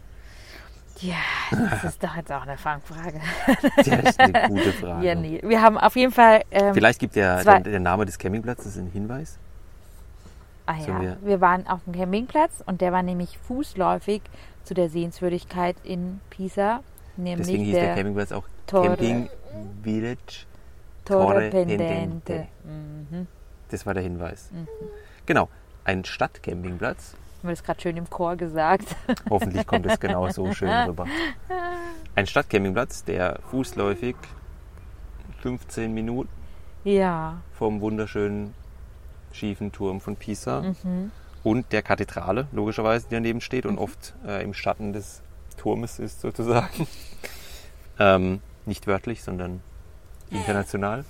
S1: Ja, das ist doch jetzt auch eine Fangfrage.
S2: Das ist eine gute Frage.
S1: Ja, nee. Wir haben auf jeden Fall... Ähm,
S2: Vielleicht gibt der,
S1: zwei-
S2: der, der Name des Campingplatzes einen Hinweis.
S1: ah
S2: sollen
S1: ja,
S2: wir-
S1: wir waren auf dem Campingplatz und der war nämlich fußläufig zu der Sehenswürdigkeit in Pisa. Nämlich
S2: Deswegen hieß der,
S1: der
S2: Campingplatz auch
S1: Torre-
S2: Camping Village
S1: Torre
S2: Torre
S1: Pendente.
S2: Pendente.
S1: Mhm.
S2: Das war der Hinweis. Genau, ein Stadtcampingplatz.
S1: Haben wir das gerade schön im Chor gesagt.
S2: Hoffentlich kommt es genau so schön rüber. Ein Stadtcampingplatz, der fußläufig fünfzehn Minuten
S1: Ja.
S2: vom wunderschönen schiefen Turm von Pisa und der Kathedrale, logischerweise, die daneben steht und oft äh, im Schatten des Turmes ist, sozusagen. ähm, nicht wörtlich, sondern international.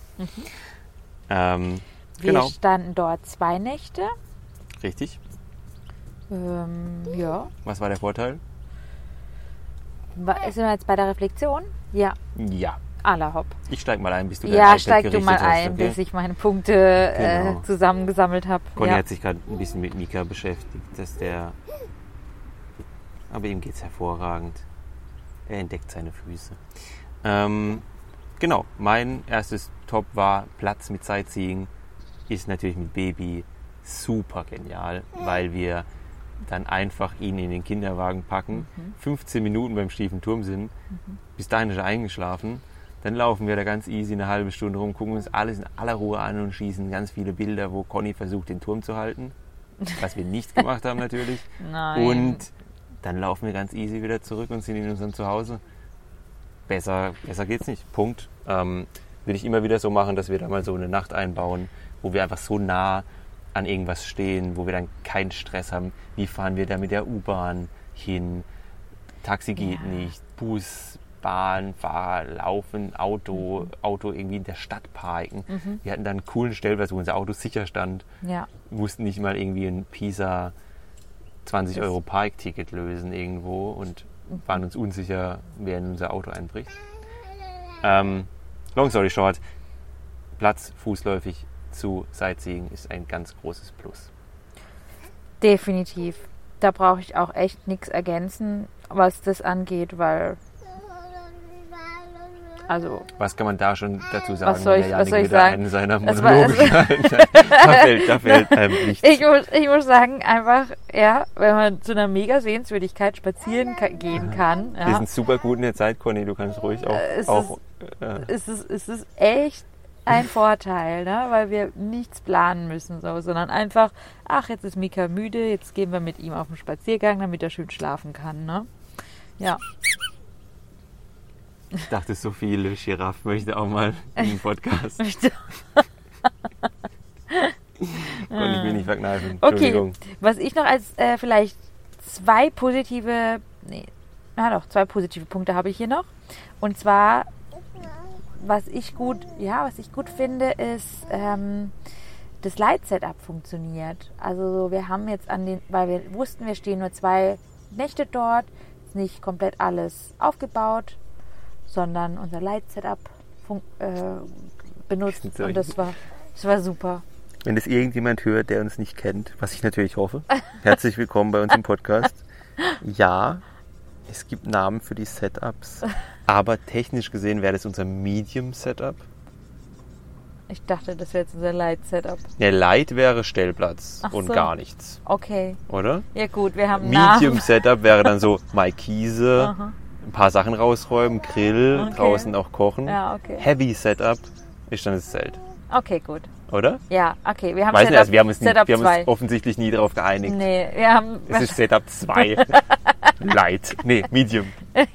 S2: Ähm,
S1: Wir
S2: genau,
S1: standen dort zwei Nächte.
S2: richtig.
S1: Ähm, ja.
S2: Was war der Vorteil?
S1: Wa- Sind wir jetzt bei der Reflexion? Ja.
S2: Ja,
S1: Aller hopp.
S2: ich steig mal ein, bis du dein
S1: Ja,
S2: iPad
S1: steig du
S2: gerichtet
S1: mal
S2: hast,
S1: ein,
S2: okay?
S1: bis ich meine Punkte äh,
S2: Genau.
S1: zusammengesammelt habe.
S2: Conny
S1: Ja.
S2: hat sich gerade ein bisschen mit Mika beschäftigt, dass der... Aber ihm geht es hervorragend. Er entdeckt seine Füße. Ähm, genau, mein erstes Top war Platz mit Sightseeing. Ist natürlich mit Baby super genial, weil wir dann einfach ihn in den Kinderwagen packen, fünfzehn Minuten beim schiefen Turm sind, bis dahin ist er eingeschlafen. Dann laufen wir da ganz easy eine halbe Stunde rum, gucken uns alles in aller Ruhe an und schießen ganz viele Bilder, wo Conny versucht, den Turm zu halten. Was wir nicht gemacht haben natürlich.
S1: Nein.
S2: Und dann laufen wir ganz easy wieder zurück und sind in unserem Zuhause. Besser, besser geht's nicht. Punkt. Ähm, will ich immer wieder so machen, dass wir da mal so eine Nacht einbauen, wo wir einfach so nah an irgendwas stehen, wo wir dann keinen Stress haben. Wie fahren wir da mit der U-Bahn hin? Taxi geht
S1: Ja.
S2: nicht. Bus, Bahn, Fahrer, Laufen, Auto, Auto irgendwie in der Stadt parken. Wir hatten dann einen coolen Stellplatz, wo unser Auto sicher stand.
S1: Ja.
S2: Mussten nicht mal irgendwie in Pisa zwanzig Euro Parkticket lösen irgendwo und waren uns unsicher, wer in unser Auto einbricht. Ähm, long story short, Platz fußläufig zu Sightseeing ist ein ganz großes Plus.
S1: Definitiv. Da brauche ich auch echt nichts ergänzen, was das angeht, weil... Also,
S2: Was kann man da schon dazu sagen,
S1: Was soll ich-
S2: wenn der
S1: was soll
S2: Janik
S1: ich
S2: wieder
S1: sagen?
S2: einen seiner
S1: Das war-
S2: Monologe gehalten hat? Da fällt, da fällt einem nichts.
S1: ich muss, ich muss sagen, einfach, ja, wenn man zu einer mega Sehenswürdigkeit spazieren ka- gehen kann,
S2: Wir
S1: ja,
S2: sind super gut in der Zeit, Conny, du kannst ruhig auch...
S1: es
S2: auch äh,
S1: ist es, ist es echt ein Vorteil, ne? Weil wir nichts planen müssen, so, sondern einfach, ach, jetzt ist Mika müde, jetzt gehen wir mit ihm auf den Spaziergang, damit er schön schlafen kann. Ne? Ja,
S2: ich dachte, so viele Giraffe möchte auch mal in den Podcast. Konnte ich mir nicht verkneifen.
S1: okay.
S2: Entschuldigung.
S1: Was ich noch als äh, vielleicht zwei positive, nee, na doch, zwei positive Punkte habe ich hier noch. Und zwar, was ich gut, ja, was ich gut finde, ist, ähm, das Light-Setup funktioniert. Also wir haben jetzt an den, weil wir wussten, wir stehen nur zwei Nächte dort, ist nicht komplett alles aufgebaut, sondern unser Light-Setup fun- äh, benutzt
S2: So,
S1: und das war, das war super.
S2: Wenn das irgendjemand hört, der uns nicht kennt, was ich natürlich hoffe, herzlich willkommen bei uns im Podcast. Ja, es gibt Namen für die Setups, aber technisch gesehen wäre das unser Medium-Setup.
S1: Ich dachte, das wäre jetzt unser Light-Setup.
S2: Der Light wäre Stellplatz
S1: Ach
S2: und
S1: so.
S2: gar nichts,
S1: Okay,
S2: oder?
S1: ja gut, wir haben Namen.
S2: Medium-Setup wäre dann so Markise,
S1: Aha.
S2: ein paar Sachen rausräumen, Grill,
S1: Okay.
S2: draußen auch kochen.
S1: Ja, okay.
S2: Heavy-Setup ist dann das Zelt,
S1: Okay, gut.
S2: oder?
S1: Ja, okay, wir haben
S2: Weiß nicht,
S1: Setup,
S2: also wir haben uns, nicht,
S1: Setup
S2: wir haben
S1: zwei.
S2: uns offensichtlich nie darauf geeinigt.
S1: Nee, wir haben
S2: Es ist Setup zwei. Light. Nee, Medium.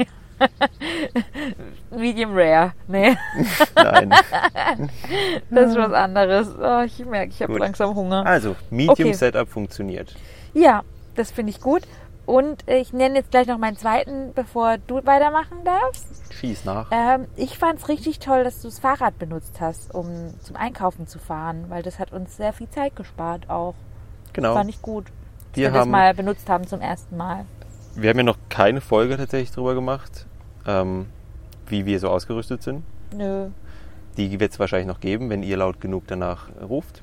S1: Medium Rare. Nee,
S2: Nein.
S1: das ist was anderes. Oh, ich merke, ich habe
S2: Gut.
S1: langsam Hunger.
S2: Also, Medium
S1: Okay.
S2: Setup funktioniert.
S1: Ja, das finde ich gut. Und ich nenne jetzt gleich noch meinen zweiten, bevor du weitermachen darfst.
S2: Schieß nach.
S1: Ähm, ich fand es richtig toll, dass du das Fahrrad benutzt hast, um zum Einkaufen zu fahren, weil das hat uns sehr viel Zeit gespart auch.
S2: Genau.
S1: Fand ich gut, dass
S2: wir,
S1: wir das
S2: haben,
S1: mal benutzt haben zum ersten Mal.
S2: Wir haben ja noch keine Folge tatsächlich drüber gemacht, ähm, wie wir so ausgerüstet sind.
S1: Nö.
S2: Die wird es wahrscheinlich noch geben, wenn ihr laut genug danach ruft.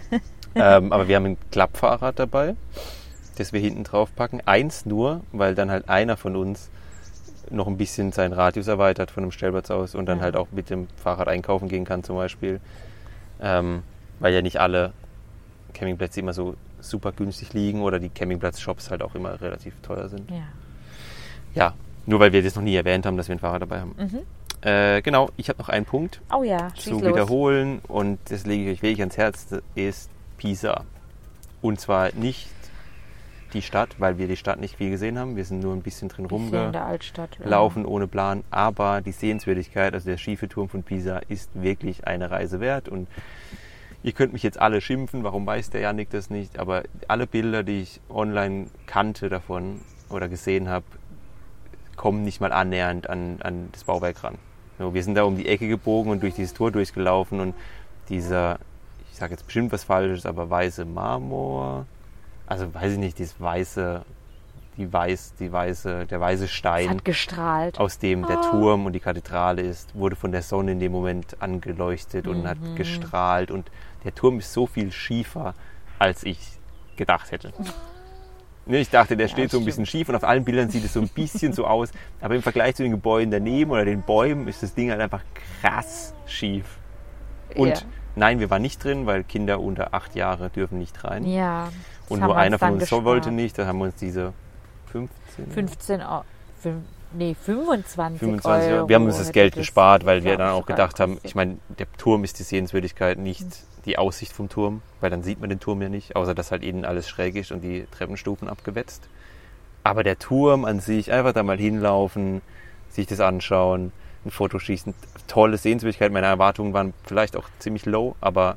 S2: ähm, aber wir haben ein Klappfahrrad dabei, das wir hinten drauf packen. Eins nur, weil dann halt einer von uns noch ein bisschen seinen Radius erweitert von dem Stellplatz aus und dann
S1: ja.
S2: halt auch mit dem Fahrrad einkaufen gehen kann zum Beispiel. Ähm, weil ja nicht alle Campingplätze immer so super günstig liegen oder die Campingplatz-Shops halt auch immer relativ teuer sind.
S1: Ja.
S2: Ja, nur weil wir das noch nie erwähnt haben, dass wir ein Fahrrad dabei haben.
S1: Mhm.
S2: Äh, genau, ich habe noch einen Punkt
S1: Oh ja, schieß
S2: zu
S1: los.
S2: wiederholen und das lege ich euch wirklich ans Herz, das ist Pisa. Und zwar nicht die Stadt, weil wir die Stadt nicht viel gesehen haben. Wir sind nur ein bisschen drin
S1: Bisschen in der Altstadt.
S2: rumgelaufen ohne Plan. Aber die Sehenswürdigkeit, also der schiefe Turm von Pisa, ist wirklich eine Reise wert. Und ihr könnt mich jetzt alle schimpfen, warum weiß der Jannik das nicht? Aber alle Bilder, die ich online kannte davon oder gesehen habe, kommen nicht mal annähernd an, an das Bauwerk ran. So, wir sind da um die Ecke gebogen und durch dieses Tor durchgelaufen und dieser, ich sage jetzt bestimmt was Falsches, aber weiße Marmor, also weiß ich nicht, dieses weiße, die weiß, die weiße, der weiße Stein,
S1: hat gestrahlt.
S2: aus dem der
S1: Oh.
S2: Turm und die Kathedrale ist, wurde von der Sonne in dem Moment angeleuchtet und
S1: Mhm.
S2: hat gestrahlt und der Turm ist so viel schiefer, als ich gedacht hätte. Ne, Ich dachte, der
S1: Ja,
S2: steht so ein
S1: stimmt.
S2: bisschen schief und auf allen Bildern sieht es so ein bisschen so aus. Aber im Vergleich zu den Gebäuden daneben oder den Bäumen ist das Ding halt einfach krass schief. Und
S1: Ja.
S2: nein, wir waren nicht drin, weil Kinder unter acht Jahre dürfen nicht rein.
S1: Ja. das
S2: und
S1: haben
S2: nur
S1: wir
S2: einer von
S1: dann
S2: uns
S1: gespart.
S2: wollte nicht. Da haben wir uns diese fünfzehn,
S1: fünfzehn Euro. Nee, fünfundzwanzig,
S2: fünfundzwanzig
S1: Euro.
S2: Euro. Wir haben uns das Geld gespart, weil wir
S1: glaub
S2: dann
S1: ich,
S2: auch
S1: sogar
S2: gedacht haben,
S1: gekostet.
S2: ich meine, der Turm ist die Sehenswürdigkeit, nicht die Aussicht vom Turm, weil dann sieht man den Turm ja nicht, außer dass halt innen alles schräg ist und die Treppenstufen abgewetzt. Aber der Turm an sich, einfach da mal hinlaufen, sich das anschauen, ein Foto schießen, tolle Sehenswürdigkeit. Meine Erwartungen waren vielleicht auch ziemlich low, aber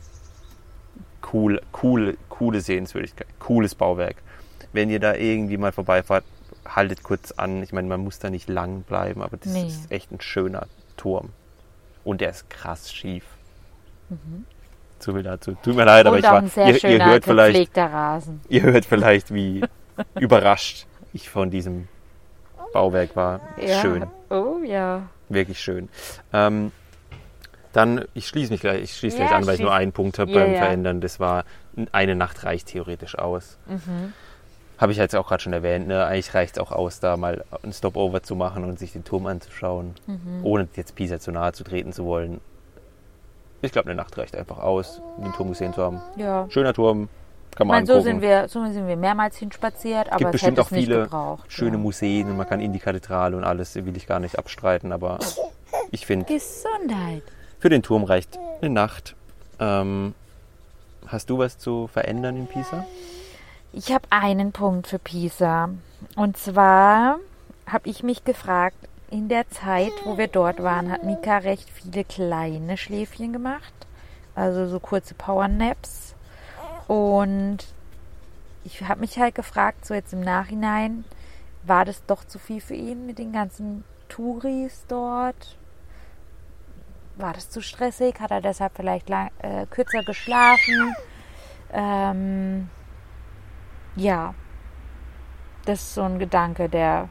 S2: cool, cool, coole Sehenswürdigkeit, cooles Bauwerk. Wenn ihr da irgendwie mal vorbeifahrt, haltet kurz an. Ich meine, man muss da nicht lang bleiben, aber das
S1: Nee.
S2: ist echt ein schöner Turm. Und der ist krass schief. So viel dazu. Tut mir leid, aber
S1: Und
S2: ich
S1: auch
S2: war,
S1: ein sehr
S2: ihr, ihr
S1: schöner,
S2: hört vielleicht,
S1: gepflegter Rasen.
S2: ihr hört vielleicht, wie überrascht ich von diesem Bauwerk war.
S1: Ja.
S2: Schön,
S1: Oh ja.
S2: wirklich schön. Ähm, dann, ich schließe mich gleich, ich schließe
S1: Ja,
S2: gleich an, weil ich
S1: schließ-
S2: nur einen Punkt habe
S1: Ja,
S2: beim
S1: ja.
S2: Verändern. Das war, eine Nacht reicht theoretisch aus.
S1: Mhm.
S2: Habe ich jetzt auch gerade schon erwähnt. Ne? Eigentlich reicht es auch aus, da mal ein Stopover zu machen und sich den Turm anzuschauen,
S1: Mhm.
S2: ohne jetzt Pisa zu nahe zu treten zu wollen. Ich glaube, eine Nacht reicht einfach aus, den Turm gesehen zu haben.
S1: Ja.
S2: Schöner Turm, kann
S1: Ich
S2: man
S1: meine, so
S2: angucken.
S1: sind wir, so sind wir mehrmals hinspaziert, aber
S2: Gibt
S1: es
S2: bestimmt
S1: hätte
S2: auch
S1: es nicht
S2: viele
S1: gebraucht.
S2: schöne
S1: ja.
S2: Museen und man kann in die Kathedrale und alles, will ich gar nicht abstreiten, aber ich finde,
S1: Gesundheit.
S2: für den Turm reicht eine Nacht. Ähm, hast du was zu verändern in Pisa?
S1: Ich habe einen Punkt für Pisa. Und zwar habe ich mich gefragt, in der Zeit, wo wir dort waren, hat Mika recht viele kleine Schläfchen gemacht. Also so kurze Powernaps. Und ich habe mich halt gefragt, so jetzt im Nachhinein, war das doch zu viel für ihn mit den ganzen Touris dort? War das zu stressig? Hat er deshalb vielleicht lang, äh, kürzer geschlafen? Ähm, ja, das ist so ein Gedanke, der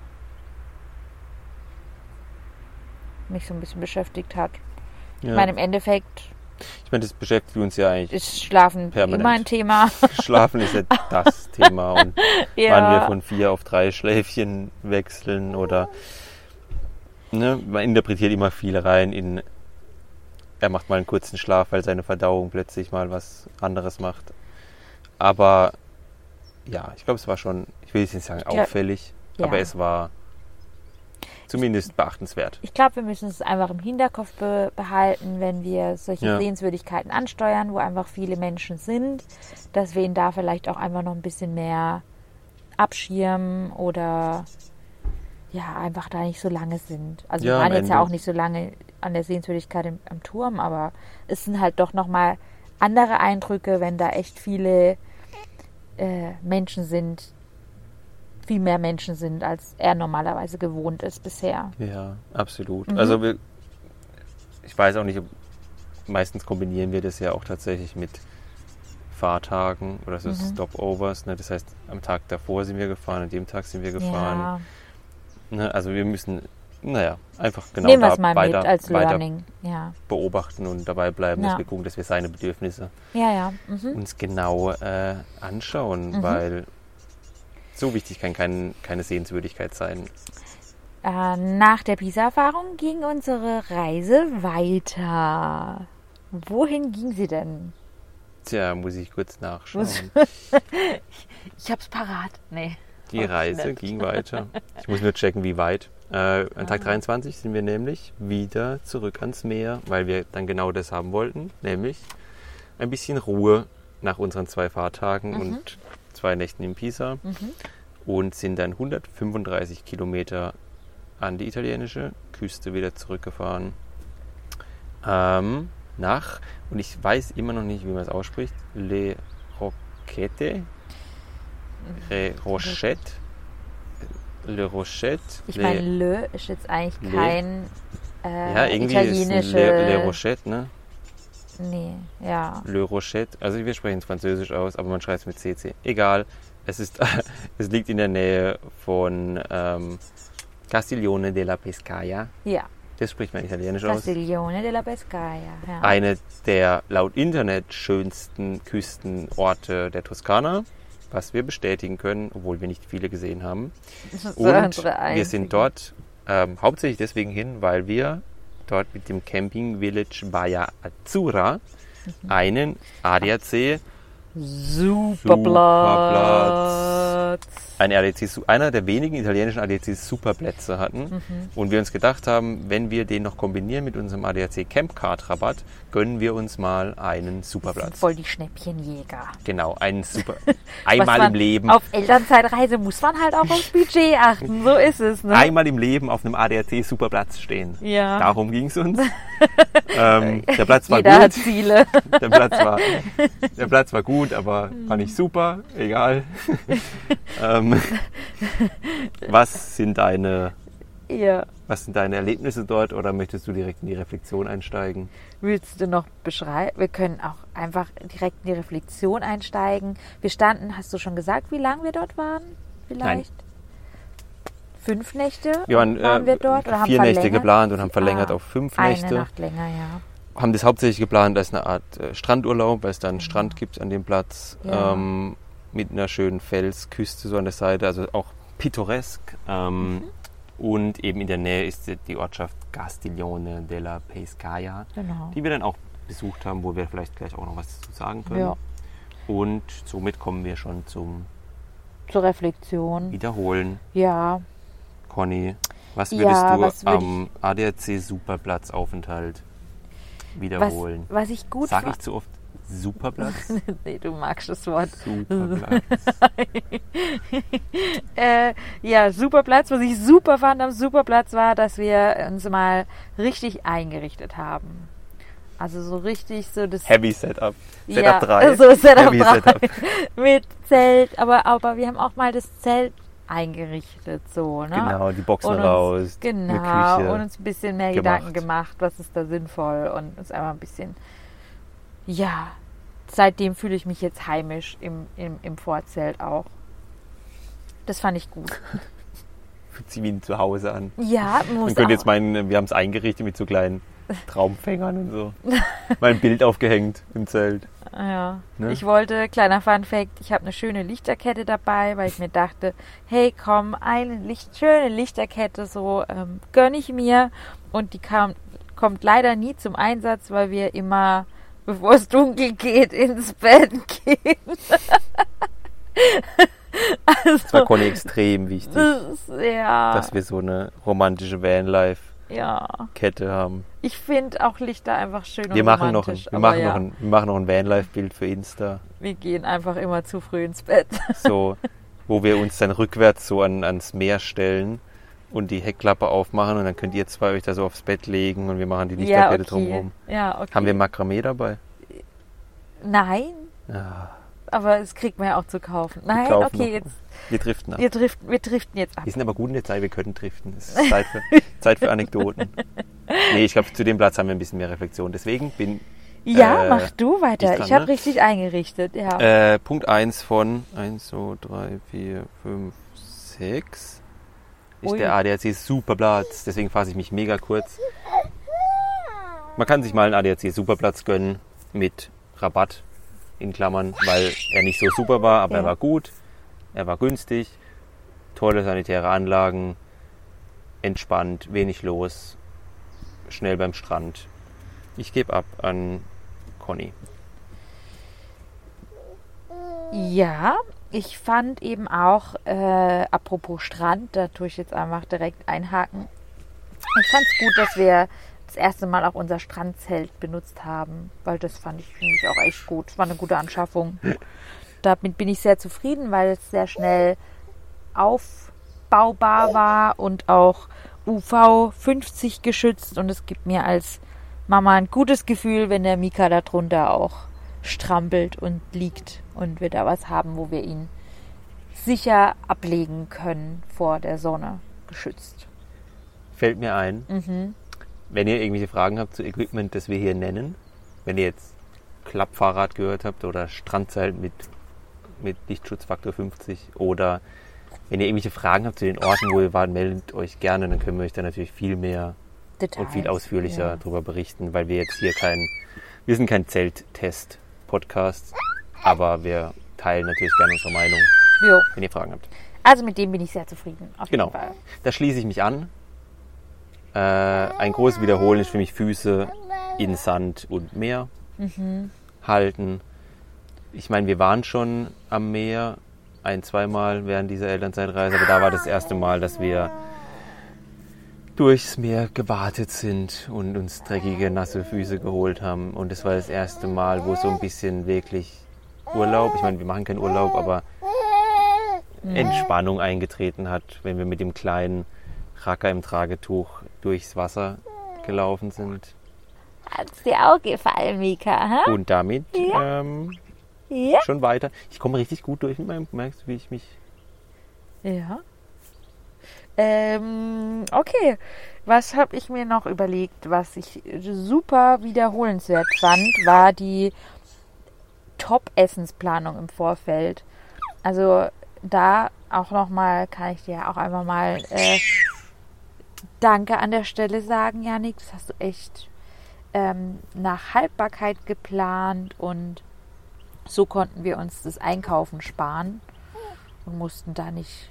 S1: mich so ein bisschen beschäftigt hat.
S2: Ja.
S1: Ich meine, im Endeffekt
S2: Ich meine, das beschäftigt uns ja eigentlich.
S1: ist Schlafen
S2: Permanent.
S1: immer ein Thema.
S2: Schlafen ist ja das Thema. Und
S1: Ja.
S2: wann wir von vier auf drei Schläfchen wechseln oder ne, man interpretiert immer viel rein in, er macht mal einen kurzen Schlaf, weil seine Verdauung plötzlich mal was anderes macht. Aber ja, ich glaube, es war schon, ich will jetzt nicht sagen
S1: Ja.
S2: auffällig,
S1: Ja.
S2: aber es war zumindest beachtenswert.
S1: Ich glaube, wir müssen es einfach im Hinterkopf be behalten, wenn wir solche
S2: Ja.
S1: Sehenswürdigkeiten ansteuern, wo einfach viele Menschen sind, dass wir ihn da vielleicht auch einfach noch ein bisschen mehr abschirmen oder ja, einfach da nicht so lange sind. Also
S2: Ja,
S1: wir
S2: am
S1: waren jetzt ja
S2: Ende.
S1: auch nicht so lange an der Sehenswürdigkeit im, am Turm, aber es sind halt doch nochmal andere Eindrücke, wenn da echt viele äh, Menschen sind, viel mehr Menschen sind, als er normalerweise gewohnt ist bisher.
S2: Ja, absolut.
S1: Mhm.
S2: Also wir, ich weiß auch nicht, ob, meistens kombinieren wir das ja auch tatsächlich mit Fahrtagen oder so
S1: Mhm.
S2: Stopovers. Ne? Das heißt, am Tag davor sind wir gefahren, an dem Tag sind wir gefahren.
S1: Ja.
S2: Ne? Also wir müssen, naja, einfach genau
S1: Nehmen wir es
S2: da
S1: mal
S2: weiter,
S1: mit als
S2: weiter
S1: Learning. Ja,
S2: beobachten und dabei bleiben,
S1: Ja.
S2: dass wir gucken, dass wir seine Bedürfnisse
S1: ja. ja. Mhm.
S2: uns genau äh, anschauen,
S1: Mhm.
S2: weil so wichtig kann kein, keine Sehenswürdigkeit sein.
S1: Äh, nach der Pisa-Erfahrung ging unsere Reise weiter. Wohin ging sie denn?
S2: Tja, muss ich kurz nachschauen.
S1: Ich hab's parat. Nee.
S2: Die Reise ging weiter. Ich muss nur checken, wie weit. Äh, an Tag dreiundzwanzig sind wir nämlich wieder zurück ans Meer, weil wir dann genau das haben wollten, nämlich ein bisschen Ruhe nach unseren zwei Fahrtagen
S1: Mhm.
S2: und zwei Nächten in Pisa
S1: Mhm.
S2: und sind dann hundertfünfunddreißig Kilometer an die italienische Küste wieder zurückgefahren. Ähm, nach, und ich weiß immer noch nicht, wie man es ausspricht, Le Rochette, Le Rochette, Le Rochette.
S1: Ich
S2: Le-
S1: meine, Le ist jetzt eigentlich
S2: Le.
S1: kein äh,
S2: ja, irgendwie ist
S1: italienische...
S2: Le, Le Rochette, ne?
S1: Nee, ja.
S2: Le Rochette, also wir sprechen es französisch aus, aber man schreibt es mit C C. Egal, es, ist, es liegt in der Nähe von ähm, Castiglione della Pescaia.
S1: Ja,
S2: Das spricht man italienisch aus.
S1: Castiglione della Pescaia. Ja.
S2: Eine der laut Internet schönsten Küstenorte der Toskana, was wir bestätigen können, obwohl wir nicht viele gesehen haben.
S1: Das ist
S2: Und
S1: unsere
S2: wir
S1: einzige.
S2: sind dort ähm, hauptsächlich deswegen hin, weil wir dort mit dem Camping Village Baia Azzurra
S1: Mhm.
S2: einen A D A C
S1: Superplatz.
S2: Ein A D A C, einer der wenigen italienischen A D A C Superplätze hatten.
S1: Mhm.
S2: Und wir uns gedacht haben, wenn wir den noch kombinieren mit unserem A D A C Campcard Rabatt, gönnen wir uns mal einen
S1: Das sind
S2: Superplatz.
S1: voll die Schnäppchenjäger.
S2: Genau, einen Super.
S1: Was
S2: Einmal
S1: man-
S2: im Leben.
S1: Auf Elternzeitreise muss man halt auch aufs Budget achten. So ist es, ne?
S2: Einmal im Leben auf einem A D A C Superplatz stehen.
S1: Ja.
S2: Darum ging es uns. ähm, der Platz war
S1: Jeder hat
S2: gut.
S1: Ziele.
S2: Der Platz war, der Platz war gut, aber war nicht super. Egal. ähm, was sind deine
S1: Ja.
S2: Was sind deine Erlebnisse dort oder möchtest du direkt in die Reflexion einsteigen?
S1: Willst du noch beschreiben? Wir können auch einfach direkt in die Reflexion einsteigen. Wir standen, hast du schon gesagt, wie lange wir dort waren? Vielleicht? Fünf Nächte
S2: Wir waren,
S1: waren
S2: äh,
S1: wir dort? Oder haben
S2: vier Nächte
S1: verlängert?
S2: geplant und haben verlängert
S1: Ah,
S2: auf fünf
S1: Eine
S2: Nächte.
S1: Nacht länger, ja.
S2: Haben das hauptsächlich geplant als eine Art äh, Strandurlaub, weil es da einen Strand gibt an dem Platz.
S1: Ja.
S2: Ähm, mit einer schönen Felsküste so an der Seite, also auch pittoresk. Ähm,
S1: Mhm.
S2: Und eben in der Nähe ist die- die Ortschaft Castiglione della Pescaia,
S1: Genau.
S2: die wir dann auch besucht haben, wo wir vielleicht gleich auch noch was zu sagen können.
S1: Ja.
S2: Und somit kommen wir schon zum
S1: Zur Reflexion.
S2: Wiederholen.
S1: Ja.
S2: Conny, was
S1: Ja,
S2: würdest du
S1: was würd
S2: am A D A C Superplatzaufenthalt
S1: Was,
S2: wiederholen?
S1: was ich gut
S2: Sag
S1: fand.
S2: ich zu oft Superplatz?
S1: Nee, du magst das Wort.
S2: Superplatz.
S1: Äh, ja, Superplatz. Was ich super fand am Superplatz war, dass wir uns mal richtig eingerichtet haben. Also so richtig so das...
S2: Heavy Setup. Setup
S1: ja,
S2: drei.
S1: So Setup
S2: Heavy
S1: drei.
S2: Setup.
S1: Mit Zelt. Aber, aber wir haben auch mal das Zelt eingerichtet. So, ne?
S2: Genau, die Boxen
S1: Und uns,
S2: raus,
S1: genau,
S2: eine Küche.
S1: und uns ein bisschen mehr
S2: gemacht.
S1: Gedanken gemacht, was ist da sinnvoll und uns einfach ein bisschen, ja, seitdem fühle ich mich jetzt heimisch im, im, im Vorzelt auch. Das fand ich gut.
S2: Fühlt sich wie zu Hause an.
S1: Ja, muss
S2: Man könnte
S1: auch.
S2: jetzt meinen, wir haben es eingerichtet mit so kleinen Traumfängern und so. Mal ein Bild aufgehängt im Zelt.
S1: Ja,
S2: Ne?
S1: ich wollte, kleiner Funfact, ich habe eine schöne Lichterkette dabei, weil ich mir dachte, hey komm, eine Licht, schöne Lichterkette, so ähm, gönne ich mir. Und die kam, kommt leider nie zum Einsatz, weil wir immer, bevor es dunkel geht, ins Bett gehen.
S2: Das war
S1: also,
S2: Conny extrem wichtig,
S1: das ist, ja,
S2: dass wir so eine romantische Vanlife-Kette
S1: ja,
S2: haben.
S1: ich finde auch Lichter einfach schön
S2: Wir
S1: und
S2: machen, noch ein,
S1: romantisch.
S2: wir,
S1: aber
S2: machen
S1: ja,
S2: noch ein, wir machen noch ein Vanlife-Bild für Insta.
S1: wir gehen einfach immer zu früh ins Bett.
S2: So, wo wir uns dann rückwärts so an, ans Meer stellen und die Heckklappe aufmachen und dann könnt ihr zwei euch da so aufs Bett legen und wir machen die
S1: Ja,
S2: Lichterkette
S1: okay.
S2: drumherum.
S1: Ja, okay.
S2: Haben wir Makramee dabei?
S1: Nein.
S2: Ja,
S1: aber es kriegt man ja auch zu kaufen. Nein,
S2: kaufen
S1: okay,
S2: noch.
S1: jetzt.
S2: Wir driften ab.
S1: Wir driften, wir driften jetzt ab.
S2: Wir sind aber gut in der Zeit, wir können driften. Es ist Zeit für, Zeit für Anekdoten. Nee, ich glaube, zu dem Platz haben wir ein bisschen mehr Reflexion. Deswegen bin
S1: Ja,
S2: äh,
S1: mach du weiter.
S2: dran,
S1: Ich habe
S2: ne?
S1: richtig eingerichtet. Ja.
S2: Äh, Punkt eins von eins, zwei, drei, vier, fünf, sechs ist
S1: Ui.
S2: der A D A C-Superplatz. Deswegen fasse ich mich mega kurz. Man kann sich mal einen A D A C-Superplatz gönnen mit Rabatt in Klammern, weil er nicht so super war, aber
S1: Ja.
S2: er war gut, er war günstig, tolle sanitäre Anlagen, entspannt, wenig los, schnell beim Strand. Ich gebe ab an Conny.
S1: Ja, ich fand eben auch, äh, apropos Strand, da tue ich jetzt einfach direkt einhaken. Ich fand es gut, dass wir das erste Mal auch unser Strandzelt benutzt haben, weil das fand ich, finde ich auch echt gut. Es war eine gute Anschaffung. Damit bin ich sehr zufrieden, weil es sehr schnell aufbaubar war und auch U V fünfzig geschützt, und es gibt mir als Mama ein gutes Gefühl, wenn der Mika da drunter auch strampelt und liegt und wir da was haben, wo wir ihn sicher ablegen können, vor der Sonne geschützt.
S2: Fällt mir ein,
S1: Mhm.
S2: wenn ihr irgendwelche Fragen habt zu Equipment, das wir hier nennen, wenn ihr jetzt Klappfahrrad gehört habt oder Strandzelt mit, mit Lichtschutzfaktor fünfzig, oder wenn ihr irgendwelche Fragen habt zu den Orten, wo ihr wart, meldet euch gerne, dann können wir euch da natürlich viel mehr
S1: Details,
S2: und viel ausführlicher
S1: ja.
S2: darüber berichten, weil wir jetzt hier kein, wir sind kein Zelttest-Podcast, aber wir teilen natürlich gerne unsere Meinung,
S1: Jo.
S2: wenn ihr Fragen habt.
S1: Also mit dem bin ich sehr zufrieden. Auf
S2: Genau,
S1: jeden Fall.
S2: da schließe ich mich an. Äh, ein großes Wiederholen ist für mich Füße in Sand und Meer
S1: Mhm.
S2: halten. Ich meine, wir waren schon am Meer ein-, zweimal während dieser Elternzeitreise, aber da war das erste Mal, dass wir durchs Meer gewartet sind und uns dreckige, nasse Füße geholt haben. Und es war das erste Mal, wo so ein bisschen wirklich Urlaub, ich meine, wir machen keinen Urlaub, aber Entspannung eingetreten hat, wenn wir mit dem kleinen Racker im Tragetuch durchs Wasser gelaufen sind.
S1: Hat's dir auch gefallen, Mika? Hä?
S2: Und damit
S1: Ja.
S2: ähm,
S1: Ja.
S2: schon weiter. Ich komme richtig gut durch mit meinem, merkst du, wie ich mich...
S1: Ja. Ähm, okay. Was habe ich mir noch überlegt, was ich super wiederholenswert fand, war die Top-Essensplanung im Vorfeld. Also da auch nochmal, kann ich dir auch einfach mal äh, Danke an der Stelle sagen, Janik. Das hast du echt ähm, nach Haltbarkeit geplant, und so konnten wir uns das Einkaufen sparen und mussten da nicht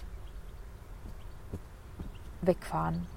S1: wegfahren.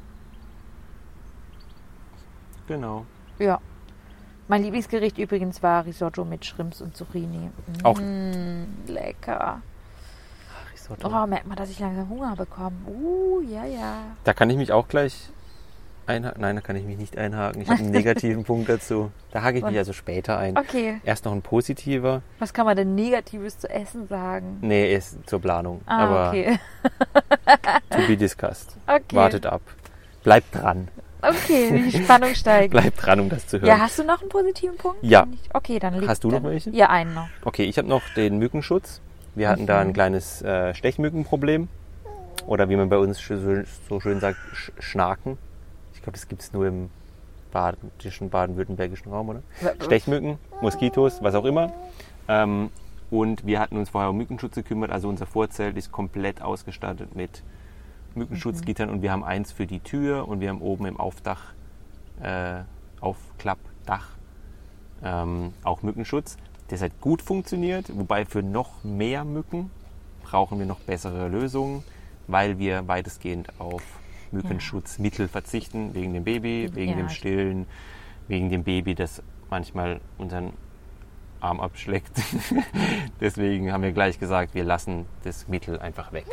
S2: Genau.
S1: Ja. Mein Lieblingsgericht übrigens war Risotto mit Shrimps und Zucchini.
S2: Auch.
S1: Mm, lecker.
S2: Risotto.
S1: Oh, merkt man, dass ich langsam Hunger bekomme. Uh, ja, ja.
S2: Da kann ich mich auch gleich einhaken. Nein, da kann ich mich nicht einhaken. Ich habe einen negativen Punkt dazu. Da hake ich mich
S1: Und-
S2: also später ein.
S1: Okay.
S2: Erst noch ein positiver.
S1: Was kann man denn Negatives zu essen sagen?
S2: Nee, ist zur Planung.
S1: Ah,
S2: Aber
S1: okay.
S2: to be discussed.
S1: Okay.
S2: Wartet ab. Bleibt dran.
S1: Okay, wie die Spannung steigt.
S2: Bleibt dran, um das zu hören.
S1: Ja, hast du noch einen positiven Punkt?
S2: Ja.
S1: Okay, dann leg,
S2: Hast du noch
S1: dann,
S2: welche?
S1: Ja, einen noch.
S2: Okay, ich habe noch den Mückenschutz. Wir hatten
S1: Mhm.
S2: da ein kleines äh, Stechmückenproblem. Oder wie man bei uns sch- so schön sagt, Sch- Schnaken. Ich glaube, das gibt es nur im badischen, baden-württembergischen Raum, oder? Stechmücken, Moskitos, was auch immer. Ähm, und wir hatten uns vorher um Mückenschutz gekümmert. Also unser Vorzelt ist komplett ausgestattet mit Mückenschutzgittern. Und wir haben eins für die Tür und wir haben oben im Aufdach, äh, Aufklappdach ähm, auch Mückenschutz. Das hat gut funktioniert, wobei für noch mehr Mücken brauchen wir noch bessere Lösungen, weil wir weitestgehend auf Mückenschutzmittel verzichten, wegen dem Baby, wegen
S1: Ja.
S2: dem Stillen, wegen dem Baby, das manchmal unseren Arm abschleckt. Deswegen haben wir gleich gesagt, wir lassen das Mittel einfach weg.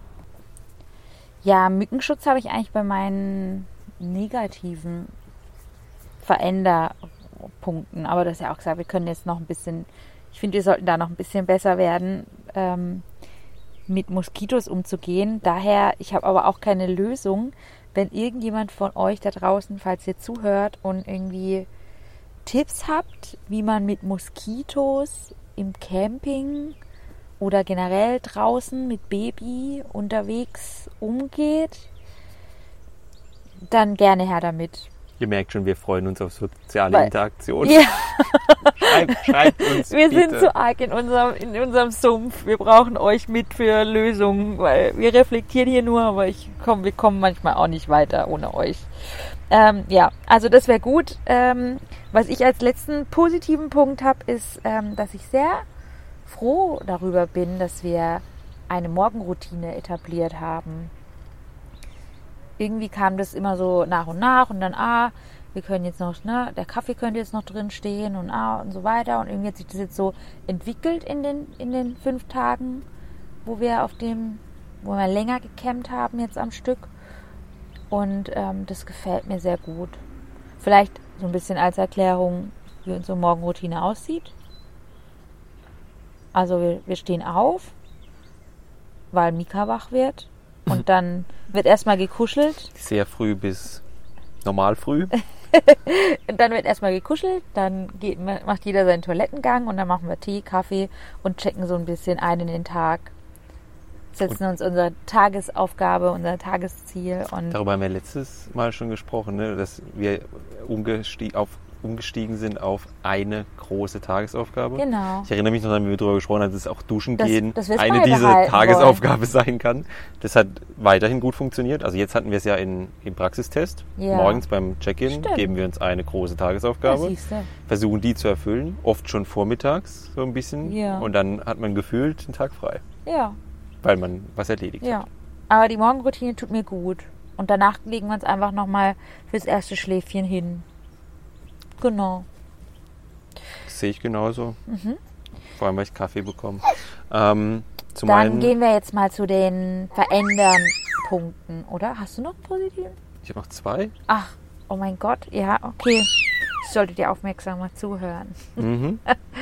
S1: Ja, Mückenschutz habe ich eigentlich bei meinen negativen Veränderpunkten. Aber das ist ja auch gesagt, wir können jetzt noch ein bisschen, ich finde, wir sollten da noch ein bisschen besser werden, ähm, mit Moskitos umzugehen. Daher, ich habe aber auch keine Lösung. Wenn irgendjemand von euch da draußen, falls ihr zuhört und irgendwie Tipps habt, wie man mit Moskitos im Camping oder generell draußen mit Baby unterwegs umgeht, dann gerne her damit.
S2: Ihr merkt schon, wir freuen uns auf soziale
S1: Weil,
S2: Interaktion.
S1: Ja.
S2: Schreibt, schreibt uns
S1: Wir
S2: bitte.
S1: sind so arg in unserem, in unserem Sumpf. Wir brauchen euch mit für Lösungen, weil wir reflektieren hier nur, aber ich komm, wir kommen manchmal auch nicht weiter ohne euch. Ähm, ja, also das wäre gut. Ähm, was ich als letzten positiven Punkt habe, ist, ähm, dass ich sehr froh darüber bin, dass wir eine Morgenroutine etabliert haben. Irgendwie kam das immer so nach und nach und dann, ah, wir können jetzt noch, ne, der Kaffee könnte jetzt noch drin stehen und ah und so weiter. Und irgendwie hat sich das jetzt so entwickelt in den, in den fünf Tagen, wo wir auf dem, wo wir länger gecampt haben jetzt am Stück. Und ähm, das gefällt mir sehr gut. Vielleicht so ein bisschen als Erklärung, wie unsere Morgenroutine aussieht. Also wir, wir stehen auf, weil Mika wach wird. Und dann wird erstmal gekuschelt.
S2: Sehr früh bis normal früh.
S1: Und dann wird erstmal gekuschelt, dann geht, macht jeder seinen Toilettengang und dann machen wir Tee, Kaffee und checken so ein bisschen ein in den Tag. Setzen uns unsere Tagesaufgabe, unser Tagesziel. Und
S2: Darüber haben wir letztes Mal schon gesprochen, ne? Dass wir umgestiegen, auf, umgestiegen sind auf eine große Tagesaufgabe.
S1: Genau.
S2: Ich erinnere mich noch, wie wir darüber gesprochen haben, dass auch Duschen
S1: Das-
S2: gehen
S1: das wir es
S2: eine diese
S1: beibehalten
S2: Tagesaufgabe sein kann. Das hat weiterhin gut funktioniert. Also jetzt hatten wir es ja in, im Praxistest.
S1: Ja.
S2: Morgens beim Check-in
S1: Stimmt.
S2: geben wir uns eine große
S1: Ja,
S2: Tagesaufgabe.
S1: siehste.
S2: Versuchen die zu erfüllen. Oft schon vormittags so ein bisschen.
S1: Ja.
S2: Und dann hat man gefühlt einen Tag frei.
S1: Ja,
S2: Weil man was erledigt
S1: ja.
S2: hat.
S1: Aber die Morgenroutine tut mir gut. Und danach legen wir uns einfach nochmal fürs erste Schläfchen hin. Genau.
S2: Das sehe ich genauso.
S1: Mhm.
S2: Vor allem, weil ich Kaffee bekomme. Ähm, zum
S1: Dann
S2: einen,
S1: gehen wir jetzt mal zu den Verändern-Punkten, oder? Hast du noch einen positiven?
S2: ich habe noch zwei.
S1: Ach, oh mein Gott. Ja, okay. Ich sollte dir aufmerksamer zuhören.
S2: Mhm.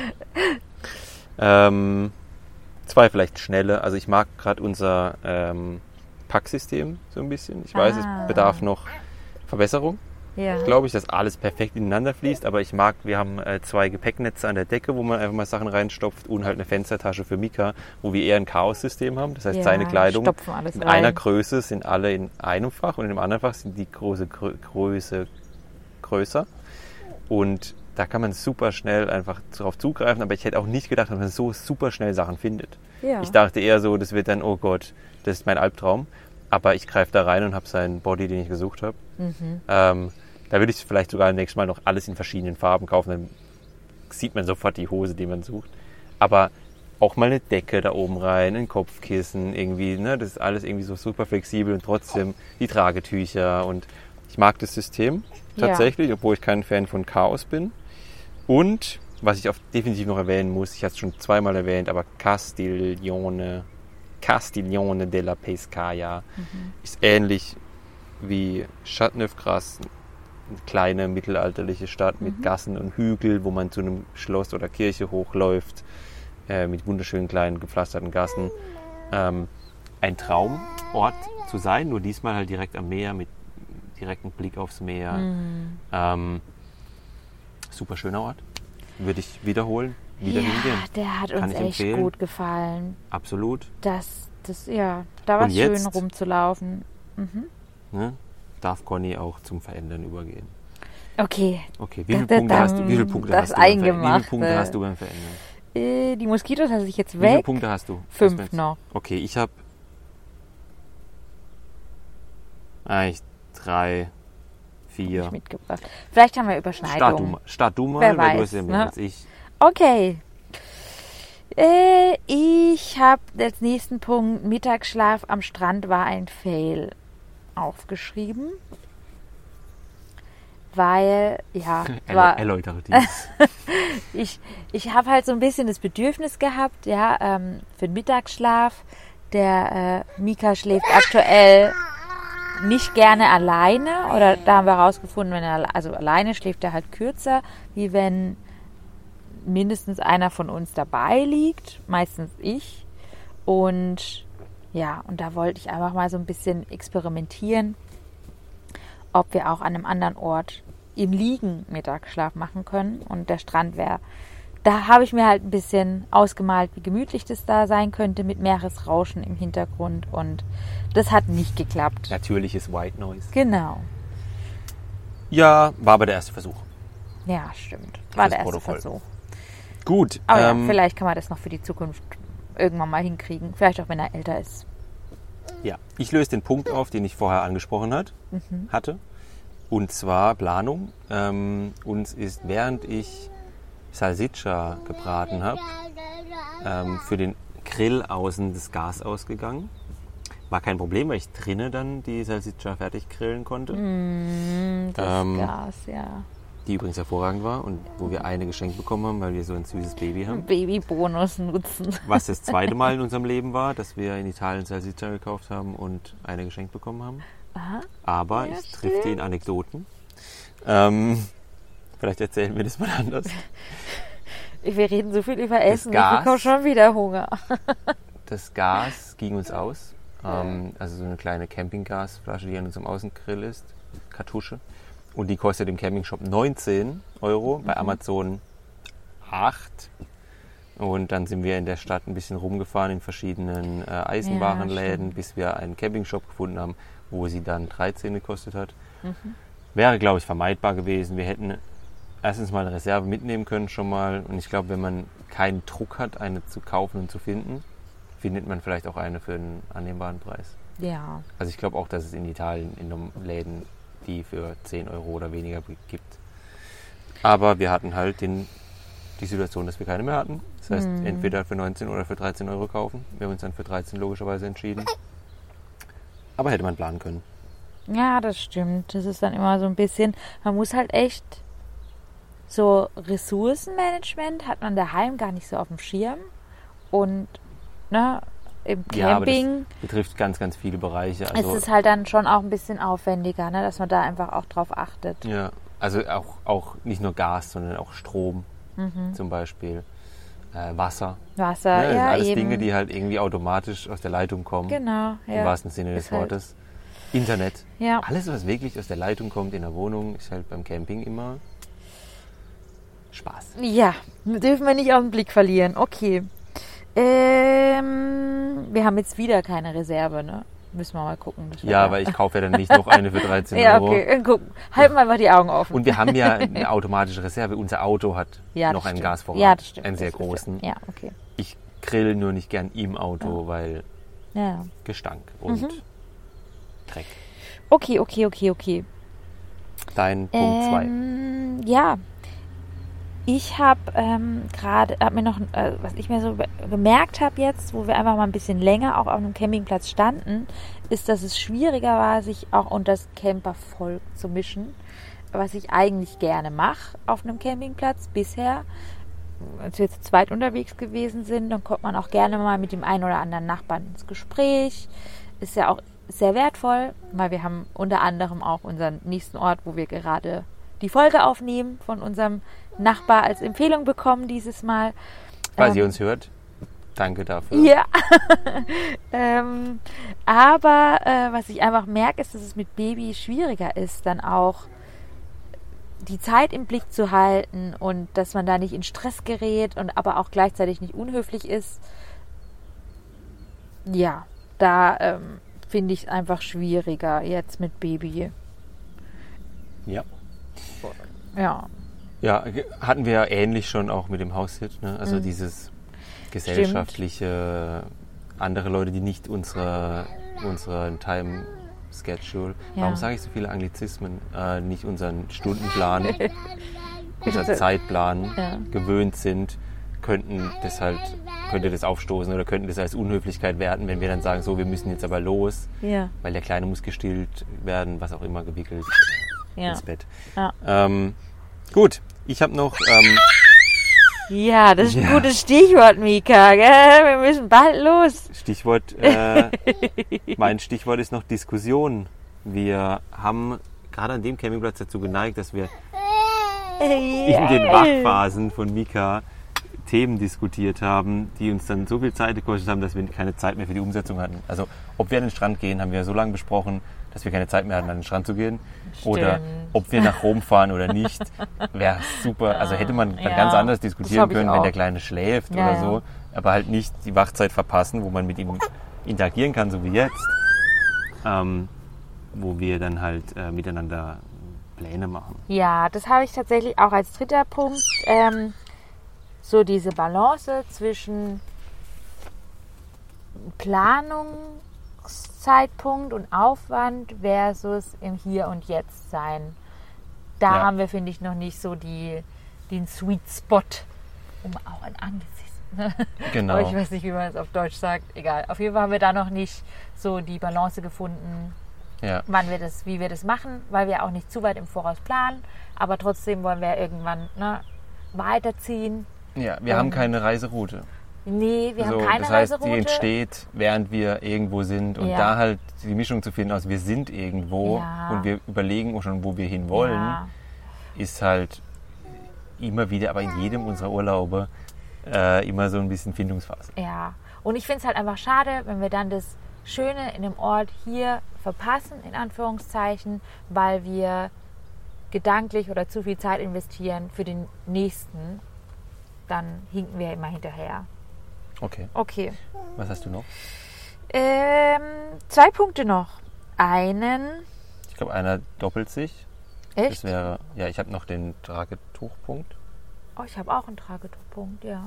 S2: ähm, zwei vielleicht schnelle. Also ich mag gerade unser ähm, Packsystem so ein bisschen. Ich weiß,
S1: Ah.
S2: es bedarf noch Verbesserung.
S1: Ja.
S2: Glaube ich, dass alles perfekt ineinander fließt. Aber ich mag, wir haben äh, zwei Gepäcknetze an der Decke, wo man einfach mal Sachen reinstopft und halt eine Fenstertasche für Mika, wo wir eher ein Chaos-System haben. Das heißt,
S1: Ja,
S2: seine Kleidung
S1: stopfen alles
S2: in
S1: rein.
S2: einer Größe sind alle in einem Fach und in dem anderen Fach sind die große Grö- Größe größer. Und da kann man super schnell einfach drauf zugreifen. Aber ich hätte auch nicht gedacht, dass man so super schnell Sachen findet.
S1: Ja.
S2: Ich dachte eher so, das wird dann, oh Gott, das ist mein Albtraum. Aber ich greife da rein und habe seinen Body, den ich gesucht habe.
S1: Mhm.
S2: Ähm, da würde ich vielleicht sogar nächstes Mal noch alles in verschiedenen Farben kaufen. Dann sieht man sofort die Hose, die man sucht. Aber auch mal eine Decke da oben rein, ein Kopfkissen irgendwie. Ne? Das ist alles irgendwie so super flexibel und trotzdem die Tragetücher. Und ich mag das System tatsächlich, ja. Obwohl ich kein Fan von Chaos bin. Und was ich auf definitiv noch erwähnen muss, ich hatte es schon zweimal erwähnt, aber Castiglione, Castiglione della Pescaia
S1: Mhm.
S2: ist ähnlich wie Châteauneuf-Grasse, eine kleine mittelalterliche Stadt mit
S1: Mhm.
S2: Gassen und Hügel, wo man zu einem Schloss oder Kirche hochläuft, äh, mit wunderschönen kleinen gepflasterten Gassen. Ähm, ein Traumort zu sein, nur diesmal halt direkt am Meer mit direktem Blick aufs Meer.
S1: Mhm.
S2: Ähm, super schöner Ort. Würde ich wiederholen, wieder
S1: Ja,
S2: hingehen.
S1: der hat
S2: Kann
S1: uns
S2: ich
S1: echt
S2: empfehlen.
S1: gut gefallen.
S2: Absolut.
S1: Das, das, ja, da war
S2: Und
S1: es schön
S2: jetzt?
S1: rumzulaufen. Mhm.
S2: Ne? Darf Conny auch zum Verändern übergehen.
S1: Okay,
S2: Okay, wie viele
S1: Da- da-
S2: Punkte hast du,
S1: dann
S2: wie viele Punkte
S1: das
S2: hast du beim Ver- Wie
S1: Eingemachte.
S2: viele Punkte hast du beim Verändern?
S1: äh, die Moskitos lasse ich jetzt
S2: Wie viele
S1: weg.
S2: Punkte hast du?
S1: Fünf
S2: Was meinst du?
S1: noch.
S2: Okay, ich habe eigentlich drei, vier.
S1: Hab ich mitgebracht. Vielleicht haben wir Überschneidungen.
S2: Start du, mal- start du mal,
S1: Wer
S2: weil du
S1: weiß,
S2: hast ja mehr
S1: ne?
S2: als ich.
S1: Okay. Äh, ich habe als nächsten Punkt Mittagsschlaf am Strand war ein Fail aufgeschrieben. Weil, ja,
S2: Erlä-
S1: war,
S2: Erläutere dies.
S1: ich, ich habe halt so ein bisschen das Bedürfnis gehabt, ja, ähm, für den Mittagsschlaf. Der äh, Mika schläft aktuell nicht gerne alleine, oder da haben wir herausgefunden, wenn er also alleine schläft, er halt kürzer, wie wenn mindestens einer von uns dabei liegt, meistens ich. Und ja, und da wollte ich einfach mal so ein bisschen experimentieren, ob wir auch an einem anderen Ort im Liegen Mittagsschlaf machen können. Und der Strand wäre da habe ich mir halt ein bisschen ausgemalt, wie gemütlich das da sein könnte mit Meeresrauschen im Hintergrund und das hat nicht geklappt.
S2: Natürliches White Noise.
S1: Genau.
S2: Ja, war aber der erste Versuch.
S1: Ja, stimmt. War
S2: Fürs
S1: der erste
S2: Protokoll.
S1: Versuch.
S2: Gut.
S1: Aber
S2: ähm,
S1: ja, vielleicht kann man das noch für die Zukunft irgendwann mal hinkriegen. Vielleicht auch, wenn er älter ist.
S2: Ja, ich löse den Punkt auf, den ich vorher angesprochen hat,
S1: Mhm.
S2: hatte. Und zwar Planung. Ähm, uns ist, während ich Salsiccia gebraten habe, ähm, für den Grill außen das Gas ausgegangen. War kein Problem, weil ich drinnen dann die Salsiccia fertig grillen konnte.
S1: Mm, das
S2: Ähm,
S1: Gas, ja.
S2: Die übrigens hervorragend war und wo wir eine geschenkt bekommen haben, weil wir so ein süßes Baby haben.
S1: Babybonus nutzen.
S2: Was das zweite Mal in unserem Leben war, dass wir in Italien Salsiccia gekauft haben und eine geschenkt bekommen haben.
S1: Aha.
S2: Aber
S1: Ja,
S2: ich trifft in Anekdoten. Ähm, vielleicht erzählen wir das mal anders.
S1: Wir reden so viel über Essen, ich
S2: Gas.
S1: bekomme schon wieder Hunger.
S2: Das Gas ging uns aus. Ähm, also so eine kleine Campinggasflasche, die an unserem Außengrill ist. Kartusche. Und die kostet im Campingshop neunzehn Euro, bei Amazon acht. Und dann sind wir in der Stadt ein bisschen rumgefahren in verschiedenen äh, Eisenwarenläden,
S1: Ja,
S2: bis wir einen Campingshop gefunden haben, wo sie dann dreizehn gekostet hat.
S1: Mhm.
S2: Wäre, glaube ich, vermeidbar gewesen. Wir hätten erstens mal eine Reserve mitnehmen können schon mal. Und ich glaube, wenn man keinen Druck hat, eine zu kaufen und zu finden, findet man vielleicht auch eine für einen annehmbaren Preis.
S1: Ja.
S2: Also ich glaube auch, dass es in Italien in den Läden die für zehn Euro oder weniger gibt. Aber wir hatten halt den, die Situation, dass wir keine mehr hatten. Das heißt,
S1: Mhm.
S2: entweder für neunzehn oder für dreizehn Euro kaufen. Wir haben uns dann für dreizehn logischerweise entschieden. Aber hätte man planen können.
S1: Ja, das stimmt. Das ist dann immer so ein bisschen, man muss halt echt so Ressourcenmanagement hat man daheim gar nicht so auf dem Schirm. Und ne, im
S2: Ja, aber das
S1: Camping
S2: betrifft ganz, ganz viele Bereiche. Also,
S1: ist es halt dann schon auch ein bisschen aufwendiger, ne, dass man da einfach auch drauf achtet.
S2: ja, also auch, auch nicht nur Gas, sondern auch Strom
S1: Mhm.
S2: zum Beispiel. Äh, Wasser.
S1: Wasser,
S2: Ne, das sind
S1: ja,
S2: alles
S1: eben.
S2: Dinge, die halt irgendwie automatisch aus der Leitung kommen.
S1: Genau,
S2: Im
S1: ja.
S2: wahrsten Sinne des
S1: Ist halt-
S2: Wortes. Internet.
S1: Ja.
S2: Alles, was wirklich aus der Leitung kommt in der Wohnung, ist halt beim Camping immer Spaß.
S1: Ja, dürfen wir nicht aus dem Blick verlieren. Okay. Ähm, wir haben jetzt wieder keine Reserve, ne? Müssen wir mal gucken. dass wir
S2: Ja,
S1: da-
S2: weil ich kaufe ja dann nicht noch eine für dreizehn
S1: Ja,
S2: Euro.
S1: okay. Dann gucken. Halten wir mal die Augen offen.
S2: Und wir haben ja eine automatische Reserve. Unser Auto hat
S1: ja,
S2: noch
S1: das
S2: einen
S1: stimmt.
S2: Gasvorrat.
S1: Ja, das stimmt.
S2: Einen sehr
S1: das stimmt.
S2: großen.
S1: Ja, okay.
S2: Ich grill nur nicht gern im Auto, weil
S1: Ja.
S2: Gestank und
S1: Mhm.
S2: Dreck.
S1: Okay, okay, okay, okay.
S2: Dein Punkt zwei.
S1: Ähm, ja. Ich habe ähm, gerade, habe mir noch, äh, was ich mir so be- gemerkt habe jetzt, wo wir einfach mal ein bisschen länger auch auf einem Campingplatz standen, ist, dass es schwieriger war, sich auch unter das Campervolk zu mischen, was ich eigentlich gerne mache auf einem Campingplatz bisher. Als wir zu zweit unterwegs gewesen sind, dann kommt man auch gerne mal mit dem einen oder anderen Nachbarn ins Gespräch. Ist ja auch sehr wertvoll, weil wir haben unter anderem auch unseren nächsten Ort, wo wir gerade die Folge aufnehmen, von unserem Nachbar als Empfehlung bekommen dieses Mal.
S2: Falls
S1: Ähm,
S2: ihr uns hört, danke dafür.
S1: Ja. ähm, aber äh, was ich einfach merke, ist, dass es mit Baby schwieriger ist, dann auch die Zeit im Blick zu halten und dass man da nicht in Stress gerät und aber auch gleichzeitig nicht unhöflich ist. Ja, da ähm, finde ich es einfach schwieriger jetzt mit Baby.
S2: Ja.
S1: Ja,
S2: Ja, ge- hatten wir ja ähnlich schon auch mit dem Haushit, ne? Also
S1: Mhm.
S2: dieses gesellschaftliche, andere Leute, die nicht unsere, unseren Time Schedule,
S1: Ja.
S2: warum sage ich so viele Anglizismen, äh, nicht unseren Stundenplan, unseren Zeitplan
S1: Ja.
S2: gewöhnt sind, könnten das halt, könnte das aufstoßen oder könnten das als Unhöflichkeit werten, wenn wir dann sagen, so, wir müssen jetzt aber los,
S1: ja,
S2: weil der Kleine muss gestillt werden, was auch immer, gewickelt
S1: ja.
S2: ins Bett.
S1: Ja.
S2: Ähm, gut, ich habe noch, ähm,
S1: Ja, das ist ein
S2: Ja.
S1: gutes Stichwort, Mika. Gell? Wir müssen bald los.
S2: Stichwort, äh, mein Stichwort ist noch Diskussion. Wir haben gerade an dem Campingplatz dazu geneigt, dass wir in den Wachphasen von Mika Themen diskutiert haben, die uns dann so viel Zeit gekostet haben, dass wir keine Zeit mehr für die Umsetzung hatten. Also ob wir an den Strand gehen, haben wir so lange besprochen, dass wir keine Zeit mehr hatten, an den Strand zu gehen.
S1: Stimmt.
S2: Oder ob wir nach Rom fahren oder nicht, wäre super. Also hätte man dann
S1: Ja,
S2: ganz anders
S1: das
S2: diskutieren
S1: hab ich
S2: können, wenn
S1: auch.
S2: der Kleine schläft
S1: Ja,
S2: oder
S1: ja.
S2: so. Aber halt nicht die Wachzeit verpassen, wo man mit ihm interagieren kann, so wie jetzt. Ähm, wo wir dann halt äh, miteinander Pläne machen.
S1: Ja, das habe ich tatsächlich auch als dritter Punkt. Ähm, so diese Balance zwischen Planungszeitpunkt und Aufwand versus im Hier und Jetzt sein. Da
S2: Ja.
S1: haben wir, finde ich, noch nicht so die, den Sweet Spot, um auch ein Anglizismus.
S2: Genau.
S1: Aber ich weiß nicht, wie man es auf Deutsch sagt. Egal. Auf jeden Fall haben wir da noch nicht so die Balance gefunden,
S2: Ja.
S1: wann wir das, wie wir das machen, weil wir auch nicht zu weit im Voraus planen, aber trotzdem wollen wir irgendwann ne, weiterziehen.
S2: Ja, wir
S1: Ähm,
S2: haben keine Reiseroute.
S1: Nee, wir
S2: so,
S1: haben keine
S2: das heißt,
S1: Reiseroute.
S2: die entsteht, während wir irgendwo sind. Und
S1: Ja.
S2: da halt die Mischung zu finden aus, wir sind irgendwo
S1: Ja.
S2: und wir überlegen auch schon, wo wir hin wollen,
S1: Ja.
S2: ist halt immer wieder, aber in jedem unserer Urlaube äh, immer so ein bisschen Findungsphase.
S1: Ja, und ich finde es halt einfach schade, wenn wir dann das Schöne in dem Ort hier verpassen, in Anführungszeichen, weil wir gedanklich oder zu viel Zeit investieren für den nächsten. Dann hinken wir immer hinterher.
S2: Okay,
S1: Okay.
S2: was hast du noch?
S1: Ähm, zwei Punkte noch. Einen.
S2: Ich glaube, einer doppelt sich.
S1: Echt?
S2: Das wäre, ja, ich habe noch den Tragetuchpunkt.
S1: Oh, ich habe auch einen Tragetuchpunkt, ja.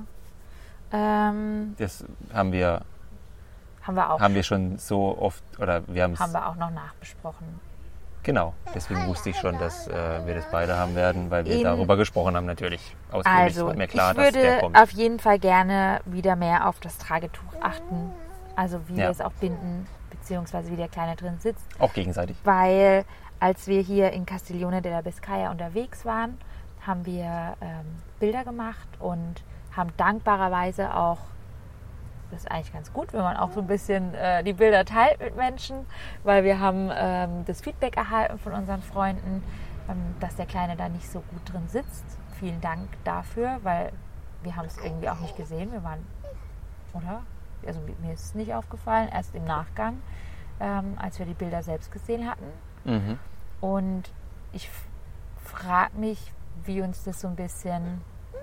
S1: Ähm,
S2: Das haben wir,
S1: haben wir auch.
S2: haben wir schon so oft, oder wir haben es,
S1: haben wir auch noch nachbesprochen.
S2: genau, deswegen wusste ich schon, dass äh, wir das beide haben werden, weil wir
S1: In-
S2: darüber gesprochen haben natürlich. Ausführlich,
S1: Also,
S2: war mir klar,
S1: ich
S2: dass der
S1: würde
S2: kommt.
S1: auf jeden Fall gerne wieder mehr auf das Tragetuch achten. Also wie
S2: Ja.
S1: wir es auch binden, beziehungsweise wie der Kleine drin sitzt.
S2: Auch gegenseitig.
S1: Weil als wir hier in Castiglione della Biscaya unterwegs waren, haben wir ähm, Bilder gemacht und haben dankbarerweise auch, das ist eigentlich ganz gut, wenn man auch so ein bisschen äh, die Bilder teilt mit Menschen, weil wir haben ähm, das Feedback erhalten von unseren Freunden, ähm, dass der Kleine da nicht so gut drin sitzt. Vielen Dank dafür, weil wir haben es irgendwie auch nicht gesehen. Wir waren, oder? Also mir ist es nicht aufgefallen, erst im Nachgang, ähm, als wir die Bilder selbst gesehen hatten.
S2: Mhm.
S1: Und ich frage mich, wie uns das so ein bisschen,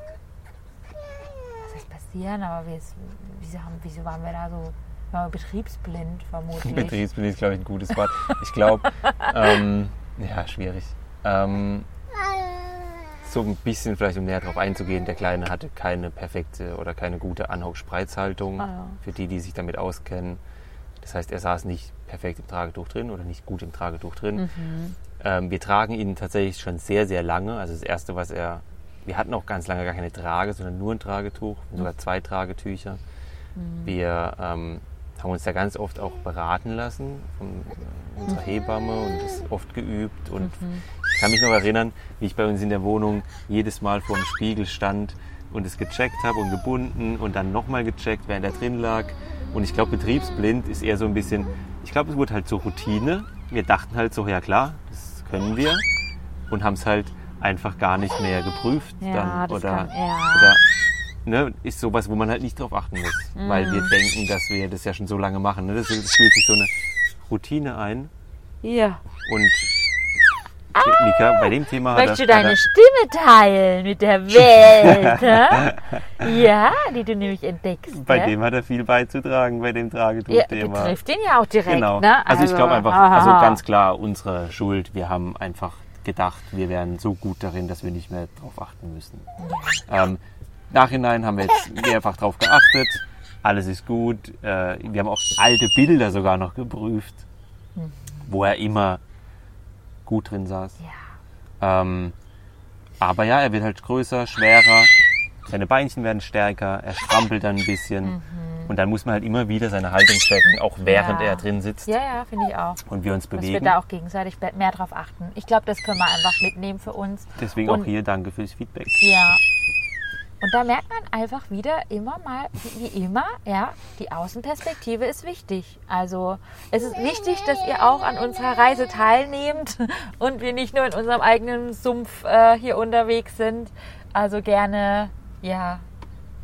S1: was heißt passieren, aber wie es, wieso, haben, wieso waren wir da so waren wir betriebsblind vermutlich.
S2: Betriebsblind ist, glaube ich, ein gutes Wort. Ich glaube, ähm, ja, schwierig. Ähm, so ein bisschen vielleicht, um näher darauf einzugehen, der Kleine hatte keine perfekte oder keine gute Anhauch-Spreizhaltung,
S1: Ah, ja.
S2: für die, die sich damit auskennen. Das heißt, er saß nicht perfekt im Tragetuch drin oder nicht gut im Tragetuch drin.
S1: Mhm.
S2: Ähm, wir tragen ihn tatsächlich schon sehr, sehr lange. Also das Erste, was er... Wir hatten auch ganz lange gar keine Trage, sondern nur ein Tragetuch, sogar zwei Tragetücher.
S1: Mhm.
S2: Wir ähm, haben uns da ganz oft auch beraten lassen von äh, unserer Hebamme und das oft geübt. Und
S1: Mhm.
S2: ich kann mich noch erinnern, wie ich bei uns in der Wohnung jedes Mal vor dem Spiegel stand und es gecheckt habe und gebunden und dann nochmal gecheckt, während er drin lag. Und ich glaube, betriebsblind ist eher so ein bisschen, ich glaube, es wurde halt zur Routine. Wir dachten halt so, ja klar, das können wir und haben es halt einfach gar nicht mehr geprüft.
S1: Ja,
S2: dann,
S1: das
S2: oder,
S1: kann- ja.
S2: oder ne, ist sowas, wo man halt nicht drauf achten muss, weil wir denken, dass wir das ja schon so lange machen. Ne? Das spielt sich so eine Routine ein
S1: Ja.
S2: und Mika, bei dem Thema hat er,
S1: Möchtest du
S2: hat
S1: deine
S2: er,
S1: Stimme teilen mit der Welt? hä? Ja, die du nämlich entdeckst.
S2: bei
S1: ne?
S2: dem hat er viel beizutragen, bei dem
S1: ja,
S2: Tragetuch-Thema.
S1: betrifft ihn ja auch direkt.
S2: Genau.
S1: Ne?
S2: Also, ich glaube einfach,
S1: aha.
S2: also ganz klar unsere Schuld. Wir haben einfach gedacht, wir wären so gut darin, dass wir nicht mehr drauf achten müssen. Ähm, Nachhinein haben wir jetzt mehrfach drauf geachtet. Alles ist gut. Äh, wir haben auch alte Bilder sogar noch geprüft,
S1: Mhm.
S2: wo er immer gut drin saß.
S1: Ja.
S2: Ähm, aber ja, er wird halt größer, schwerer. Seine Beinchen werden stärker. Er strampelt dann ein bisschen.
S1: Mhm.
S2: Und dann muss man halt immer wieder seine Haltung checken, auch während
S1: Ja.
S2: er drin sitzt
S1: Ja, ja, finde ich auch.
S2: und wir uns
S1: Dass wir
S2: bewegen.
S1: da auch gegenseitig mehr drauf achten. Ich glaube, das können wir einfach mitnehmen für uns.
S2: Deswegen
S1: Und-
S2: auch hier danke fürs Feedback.
S1: Ja. Und da merkt man einfach wieder immer mal, wie wie immer, ja, die Außenperspektive ist wichtig. Also es ist wichtig, dass ihr auch an unserer Reise teilnehmt und wir nicht nur in unserem eigenen Sumpf äh, hier unterwegs sind. Also gerne, ja,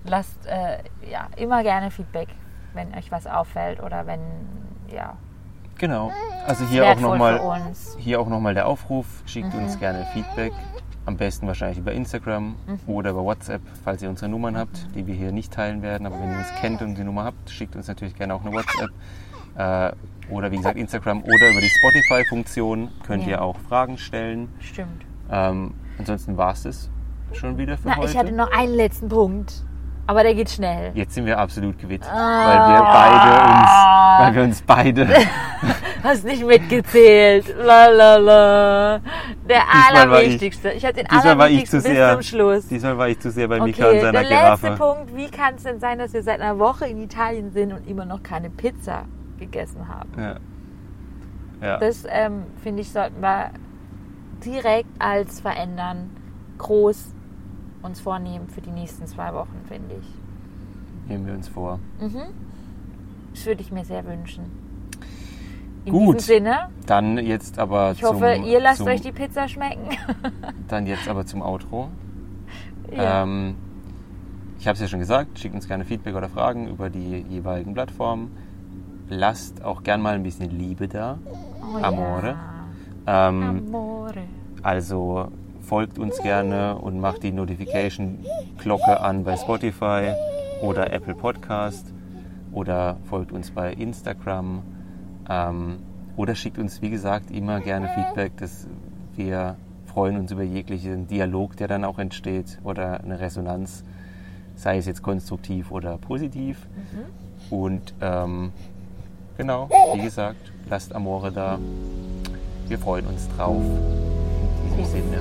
S1: lasst äh, ja, immer gerne Feedback, wenn euch was auffällt oder wenn, ja.
S2: Genau. Also hier auch nochmal
S1: uns.
S2: hier auch nochmal der Aufruf, schickt mhm. uns gerne Feedback. Am besten wahrscheinlich über Instagram mhm. oder über WhatsApp, falls ihr unsere Nummern habt, die wir hier nicht teilen werden. Aber wenn ihr uns kennt und die Nummer habt, schickt uns natürlich gerne auch eine WhatsApp. Äh, oder wie gesagt Instagram oder über die Spotify-Funktion könnt ja. ihr auch Fragen stellen.
S1: Stimmt.
S2: Ähm, ansonsten war es das schon wieder für
S1: Na,
S2: heute.
S1: Ich hatte noch einen letzten Punkt. Aber der geht schnell.
S2: Jetzt sind wir absolut gewittert,
S1: ah.
S2: weil wir beide uns, weil wir uns beide...
S1: Hast nicht mitgezählt. Lalala. Der allerwichtigste. Ich, ich hatte den allerwichtigsten bis
S2: sehr,
S1: zum Schluss.
S2: Diesmal war ich zu sehr bei
S1: okay,
S2: Mika und seiner
S1: der
S2: Giraffe.
S1: letzte Punkt. Wie kann es denn sein, dass wir seit einer Woche in Italien sind und immer noch keine Pizza gegessen haben?
S2: Ja. Ja.
S1: Das, ähm, finde ich, sollten wir direkt als verändern, groß uns vornehmen für die nächsten zwei Wochen, finde ich.
S2: Nehmen wir uns vor.
S1: Mhm. Das würde ich mir sehr wünschen. In
S2: Gut,
S1: diesem Sinne,
S2: dann jetzt aber
S1: ich hoffe,
S2: zum,
S1: ihr lasst
S2: zum,
S1: euch die Pizza schmecken.
S2: Dann jetzt aber zum Outro.
S1: Ja.
S2: Ähm, ich habe es ja schon gesagt, schickt uns gerne Feedback oder Fragen über die jeweiligen Plattformen. Lasst auch gern mal ein bisschen Liebe da.
S1: Oh,
S2: Amore.
S1: Ja.
S2: Ähm,
S1: Amore.
S2: Also folgt uns gerne und macht die Notification-Glocke an bei Spotify oder Apple Podcast oder folgt uns bei Instagram ähm, oder schickt uns, wie gesagt, immer gerne Feedback. Das, wir freuen uns über jeglichen Dialog, der dann auch entsteht oder eine Resonanz, sei es jetzt konstruktiv oder positiv. Mhm. Und ähm, genau, wie gesagt, lasst Amore da. Wir freuen uns drauf. In diesem Sinne.